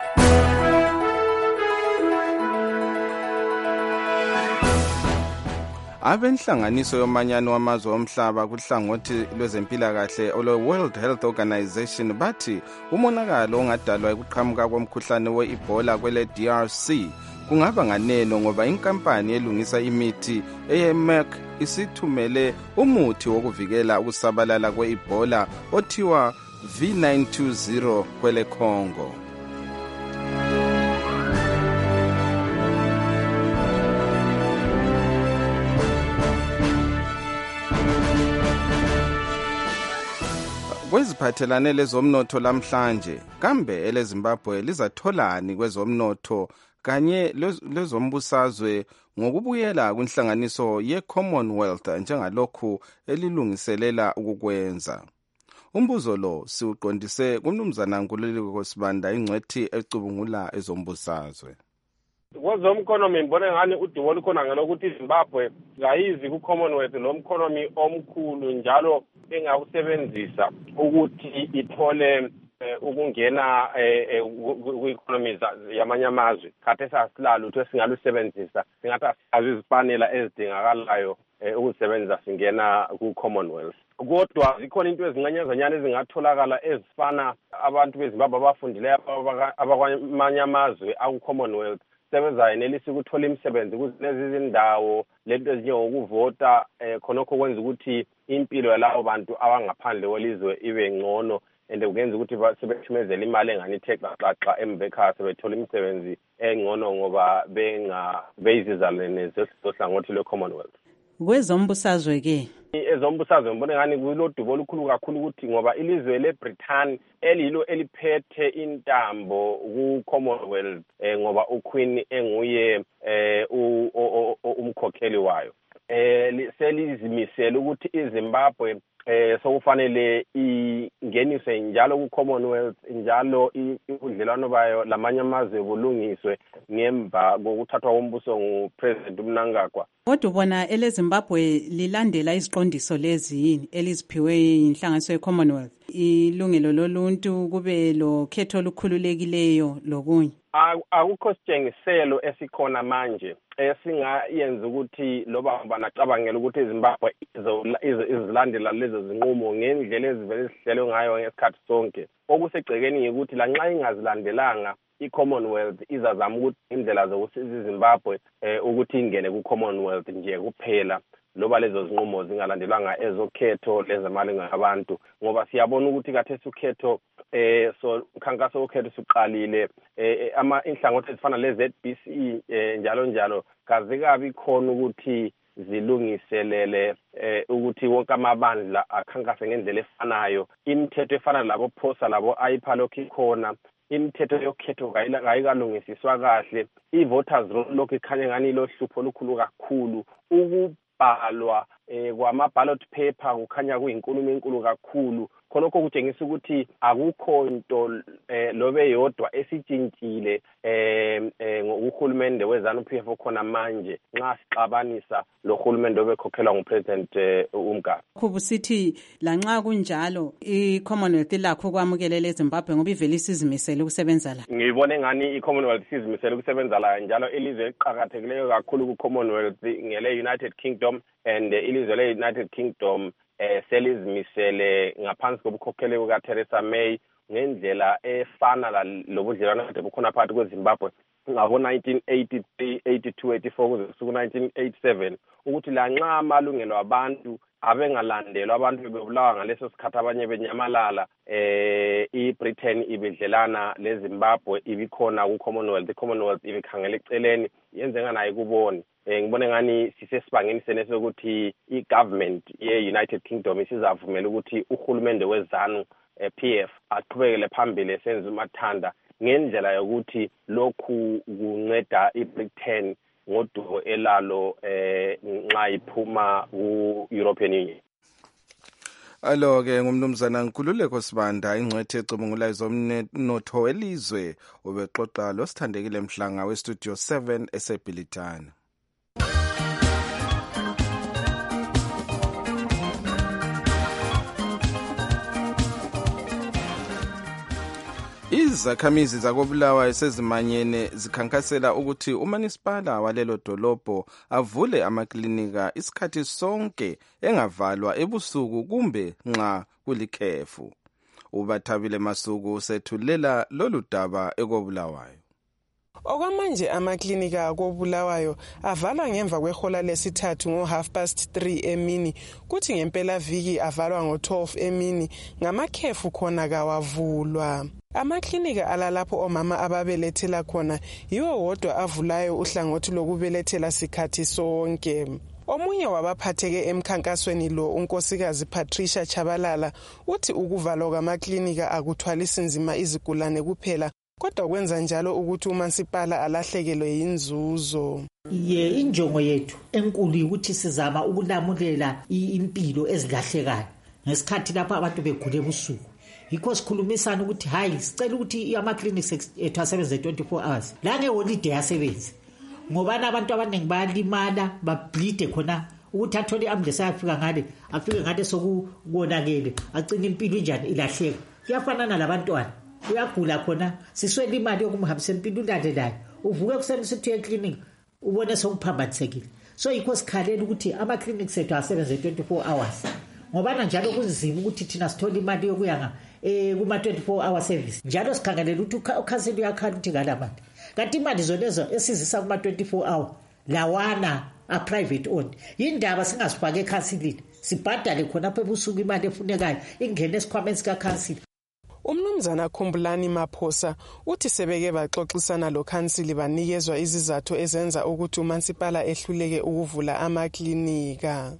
Abenhlanganiso yomanyano wamazwe omhlaba kuhlangothi lwezempilakahle olwe-World Health Organization bathi umonakalo ongadalwa ekuqhamuka komkhuhlane we-Ebola kwele DRC kungaba nganeno ngoba inkampani elungisa imithi eyeMerck isithumele umuthi wokuvikela ukusabalala kwe-Ebola othiwa V920 kwele Congo. Kweziphathelane lezomnotho lamhlanje, kambe eleZimbabwe lizatholani kwezomnotho kanye lezombusazwe ngokubuyela kwinhlanganiso ye-Commonwealth njengalokhu elilungiselela ukukwenza? Umbuzo lo siuqondise kuMnumzana Nkululeko Sibanda ingcwethi ecubungula ezombusazwe. Kwezomkhonomi ngibona ngani udumo lukhona ngelokuthi iZimbabwe kayizi ku-Commonwealth nomkhonomi omkhulu njalo engakusebenzisa ukuthi ithole ukungena ku-economy yamanye amazwe khathi esasilala ukuthi esingalusebenzisa singathi asazi izipanela ezidingakalayo ukusebenzisa singena ku-Commonwealth. Kodwa zikhona into ezincanyazanyana ezingatholakala ezifana abantu beZimbabwe abafundileyo abakwamanye amazwe aku-Commonwealth sebezayenelisa ukuthola imisebenzi kulezi zindawo lento ezinjengokuvota khonokho kwenza ukuthi impilo yalabo bantu abangaphandle kwelizwe ibe ngcono and kuyenza ukuthi sebethumezela imali engani ithe xaxa embekhaya sebethola imisebenzi engcono ngoba beyizizalwane zohlangothi lwe-Commonwealth. Kwezombusazwe ke ezombusazwe ngibona ngani kulodubo olukhulu kakhulu ukuthi ngoba ilizwe leBritain elilo eliphethe intambo ku-Commonwealth ngoba uQueen enguye umkhokheli wayo selizimisela ukuthi iZimbabwe sokufanele ingeniswe njalo ku-Commonwealth njalo ubudlelwano bayo lamanye amazwe bulungiswe ngemva kokuthathwa kombuso nguPresident Mnangagwa. Kodwa ubona eleZimbabwe lilandela iziqondiso lezi yini eliziphiwe inhlanganiso ye-Commonwealth, ilungelo loluntu kube lo khetho olukhululekileyo lokunye? Akukho sitshengiselo esikhona manje esingayenza ukuthi loba banacabangela ukuthi iZimbabwe izilandela lezo zinqumo ngendlela ezivele sihlelwe ngayo ngesikhathi sonke. Okusegcekeni ukuthi lanxa ingazilandelanga i-Commonwealth izazama ukuthi indlela zokusiza iZimbabwe ukuthi ingene ku-Commonwealth nje kuphela loba lezo zinqumo zingalandelwanga ezokhetho lezamalungelo abantu ngoba siyabona ukuthi kathesi ukhetho so ukhankaso ukhetho suqalile inhlangothi ezifana le-ZBC njalo njalo kazikabi khona ukuthi zilungiselele ukuthi wonke amabandla akhankase ngendlela efanayo. Imithetho efana labo POSA labo AIPA lokhu ikhona, imithetho yokhetho kayikalungisiswa kahle, i-voters roll lokhu ikhanya ngani lohlupho olukhulu kakhulu. Ukubhalwa kwama-ballot paper kukhanya kuyinkulumo enkulu kakhulu. Khonokho kutshengisa ukuthi akukho into lobe yodwa esitshintshile ngokuhulumende weZANU-PF okhona manje nxa sixabanisa lo hulumende obekhokhelwa nguPresident uMgabe. Kubusithi lanxa kunjalo i-Commonwealth ilakho ukwamukela eZimbabwe ngoba ivele isizimisele ukusebenza la. Ngibone ngani i-Commonwealth isizimisele ukusebenza la njalo ilizwe eliqhakathekileyo kakhulu ku-Commonwealth ngele-United Kingdom and ilizwe le-United Kingdom selizimisele ngaphansi kobukhokheli bukaTheresa May ngendlela efana lobudlelwano kade bukhona phakathi kweZimbabwe ngabo-1983, 82, 84 kuze kusuku 1987 ukuthi lanxa amalungelo abantu abengalandelwa abantu bebulawa ngaleso sikhathi abanye benyamalala iBritain ibidlelana leZimbabwe ibikhona ku-Commonwealth, i-Commonwealth ibikhangela eceleni yenze nganayo kubona. Ngibone ngani sisesibangeni senese ukuthi i-government ye-United Kingdom isizavumela ukuthi uhulumende weZANU PF aqhubekele phambili esenza umathanda ngendlela yokuthi lokhu kunceda iBritain ngodubo elalo nxa iphuma ku-European Union. Alo-ke ngumnumzana Nkululeko Sibanda ingcwethe ecubungulayo zomnotho welizwe ubexoxa losithandekile Mhlanga weStudio 7 eseBhilitane. Izakhamizi zakobulawayo sezimanyene zikhankasela ukuthi uManisipala walelo dolobho avule amaklinika isikhathi sonke engavalwa ebusuku kumbe nxa kulikhefu. uBathabile Masuku usethulela lolu daba ekobulawayo. Okwamanje amaklinika kobulawayo avalwa ngemva kwehola lesithathu ngo-3:30 emini kuthi ngempela viki avalwa ngo-12 emini ngamakhefu khona kawavulwa. Amaklinika alalapho omama ababelethela khona yiwo wodwa avulayo uhlangothi lokubelethela sikhathi sonke. Omunye wabaphatheke emkhankasweni lo unkosikazi Patricia Chabalala uthi ukuvalwa kwamaklinika akuthwalisi nzima izigulane kuphela kodwa kwenza njalo ukuthi uMansipala alahlekelwe inzuzo. Injongo yethu enkulu ukuthi sizama ukulamulela impilo ezilahlekayo ngesikhathi lapho abantu begule ebusuku. Yikho sikhulumisana ukuthi hayi sicela ukuthi ama-clinics ethu asebenze 24 hours la ngeholiday asebenze ngoba abantu abaningi bayalimala bableed khona ukuthi athole i-ambulance ayafika ngale afike ngale sokukonakele agcina impilo njani ilahleka kuyafanana labantwana uyagula khona siswele imali yokumhambisa empilo ulandelayo uvuke kuseni sithi eclinic ubone sokuphambathisekile so yikho sikhalela ukuthi ama-clinics ethu asebenze 24 hours ngoba njalo kunzima ukuthi thina sithole imali yokuya kuma-24 hour service njalo sikhangelela ukuthi ukhansili uyakhala ukuthi ngalamali kanti imali zolezo esizisa kuma-24 hour lawana a-private owned yindaba singasifake ekhansilini sibhadale khonapho ebusuku imali efunekayo ingene esikhwameni sikakhansili. Umnumzana Khumbulani Maphosa uthi sebeke baxoxisana lo khansili banikezwa izizathu ezenza ukuthi uMansipala ehluleke ukuvula amaklinika.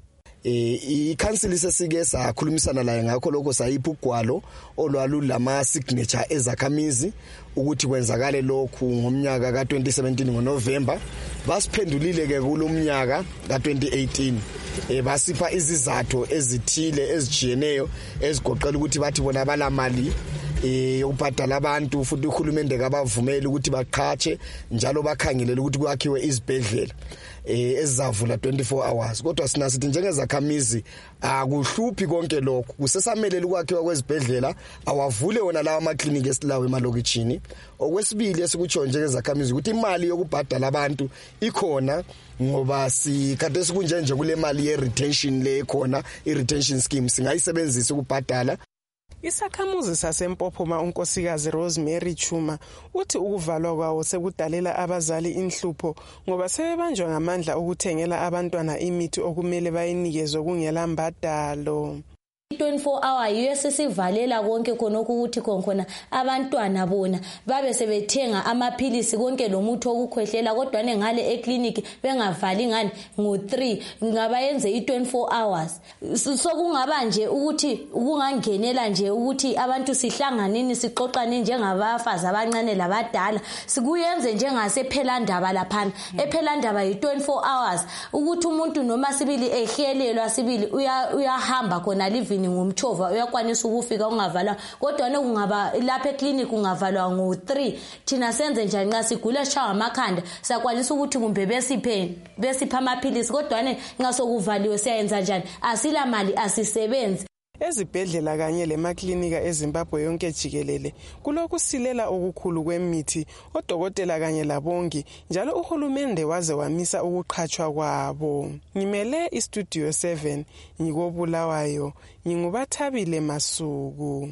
Ikhansili sesike sakhulumisana laye ngakho lokho sayipha ugwalo olwalulama signature ezakhamizi ukuthi kwenzakale lokhu ngomnyaka ka2017 ngoNovember basiphendulile ke kulomnyaka ka2018 basipha izizathu ezithile ezijiyeneyo ezigoqela ukuthi bathi bona balamali yokubhadala abantu futhi uhulumende kabavumeli ukuthi baqhatshe njalo bakhangelele ukuthi kwakhiwe izibhedlela ezizavula 24 hours kodwa sina sithi njengezakhamizi akuhluphi konke lokho kusesamelele ukwakhiwa kwezibhedlela awavule wona lawa amaklinika esilawe emalokitshini okwesibili esikutsho njengezakhamizi ukuthi imali yokubhadala abantu ikhona ngoba sikade sikunjenje kule mali ye retention le khona i-retention scheme singayisebenzisa ukubhadala. Isakhamuzi saseMpophoma unkosikazi Rosemary Chuma uthi ukuvalwa kwawo sekudalela abazali inhlupho ngoba sebebanjwa ngamandla ukuthengela abantwana imithi okumele bayinikezwe kungela mbadalo. 24 hour yiyo sesivalela konke khonokho ukuthi khona abantwana bona babe sebethenga amaphilisi konke lomuthi okukhwehlela kodwa ngale eclinic bengavali ngani ngo3 ngabayenze i24 hours sokungaba nje ukuthi kungangenela nje ukuthi abantu sihlanganini sixoxane njengabafazi abancane labadala sikuyenze njengasephelandaba laphana ephelandaba yi24 hours ukuthi umuntu noma sibili ehelelwa sibili uyahamba khona live ngumthova uyakwanisa ukufika ungavala kodwa nekungaba lapha eclinic ungavalwa ngo3 thina senze njani nxa sigula shawa amakhanda sakwanisa ukuthi kumbe besipha amaphilisi kodwa nxa sokuvaliwe siyenza njani asila mali asisebenzi. Ezibhedlela kanye lemaklinika eZimbabwe yonke jikelele kulokusilela okukhulu kwemithi odokotela kanye labongi njalo uhulumende waze wamisa ukuqhatshwa kwabo. Ngimele istudio 7 ngikobulawayo ngingubathabile Masuku.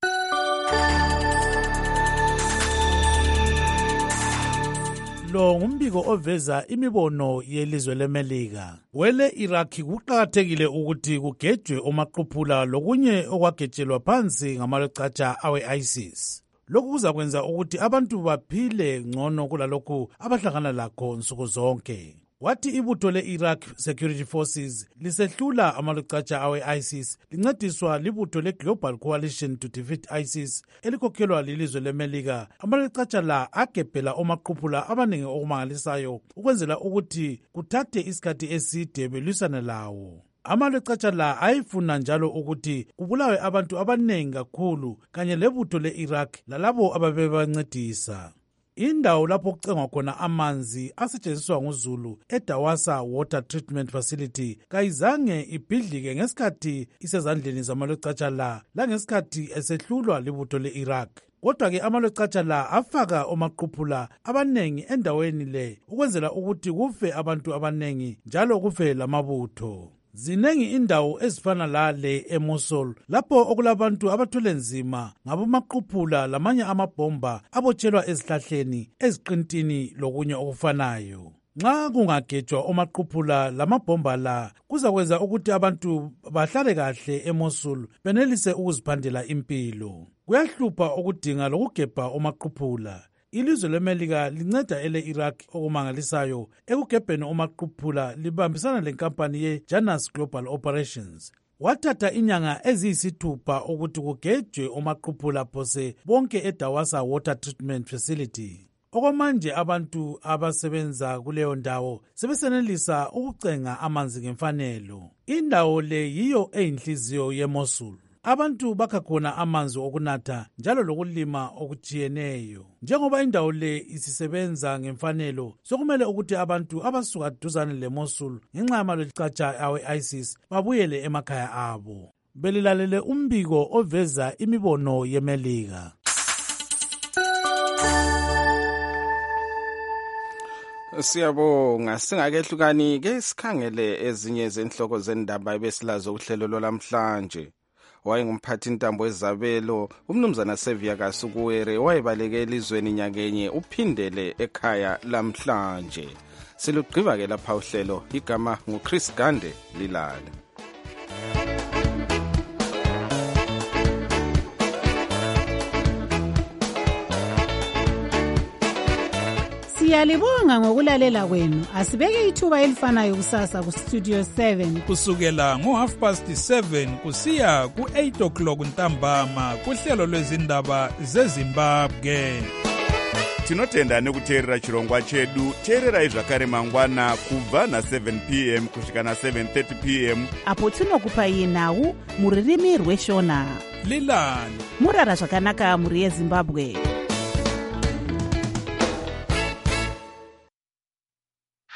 Lo ngumbiko oveza imibono yelizwe leMelika. Wele Iraq kuqakathekile ukuthi kugejwe omaqhuphula lokunye okwagetshelwa phansi ngamachacha awe-ISIS. Lokhu kuzakwenza ukuthi abantu baphile ngcono kulalokhu abahlangana lakho nsuku zonke. Wathi ibutho le-Iraq Security Forces lisehlula amalecatsha awe-ISIS lincediswa libutho le-Global Coalition to Defeat ISIS elikhokhelwa lilizwe leMelika. Amalecatsha la agebhela omaqhuphula abaningi okumangalisayo ukwenzela ukuthi kuthathe isikhathi eside belwisana lawo. Amalecatsha la ayifuna njalo ukuthi kubulawe abantu abaningi kakhulu kanye lebutho le-Iraq lalabo ababebancedisa. Indawo lapho kucengwa khona amanzi asetshenziswa nguZulu eDawasa Water Treatment Facility kayizange ibhidlike ngesikhathi isezandleni zamalecatsha la langesikhathi esehlulwa libutho le-Iraq. Kodwa-ke amalecatsha la afaka omaqhuphula abanengi endaweni le ukwenzela ukuthi kufe abantu abanengi njalo kufe lamabutho. Zinengi indawo ezifana lale eMosul lapho okulabantu abathwele nzima ngabomaqhuphula lamanye amabhomba abotshelwa ezihlahleni eziqintini lokunye okufanayo. Nxa kungagejwa omaqhuphula lamabhomba la kuzakwenza ukuthi abantu bahlale kahle eMosul benelise ukuziphandela impilo. Kuyahlupha ukudinga lokugebha omaqhuphula. Ilizwe leMelika linceda ele-Iraq okumangalisayo ekugebheni omaqhuphula libambisana lenkampani ye-Janus Global Operations. Wathatha inyanga eziyisithupha ukuthi kugejwe omaqhuphula phose bonke eDawasa Water Treatment Facility. Okwamanje abantu abasebenza kuleyo ndawo sebesenelisa ukucenga amanzi ngemfanelo. Indawo le yiyo eyinhliziyo yeMosul. Abantu bakha khona amanzi okunatha njalo lokulima okujiyeneyo. Njengoba indawo le isisebenza ngemfanelo, sokumele ukuthi abantu abasuka duzane leMosul ngenxa yamalecatsha awe-ISIS babuyele emakhaya abo. belilalele umbiko oveza imibono yeMelika. Siyabonga, singakehlukani ke sikhangele ezinye zenhloko zendaba ebesilazo uhlelo lwalamhlanje. Wayengumphathi intambo ezabelo umnumzana Sevia Kasukuwere wayebaleke elizweni nyakenye uphindele ekhaya lamhlanje. Silugqiba ke lapha uhlelo, igama nguChris Gande lilale. Siyalibonga ngokulalela kwenu. Asibeke ithuba elifanayo kusasa ku Studio 7 kusukela ngo7:30 kusiya ku8:00 ntambama kuhlelo lwezindaba zeZimbabwe. Tinotenda nekuteerera chirongwa chedu. Teererai zvakare mangwana kubva na7 p.m. kusvika na7:30 p.m. apo tinokupai nhau muririmi rweshona. Lilani murara zvakanaka muri yeZimbabwe.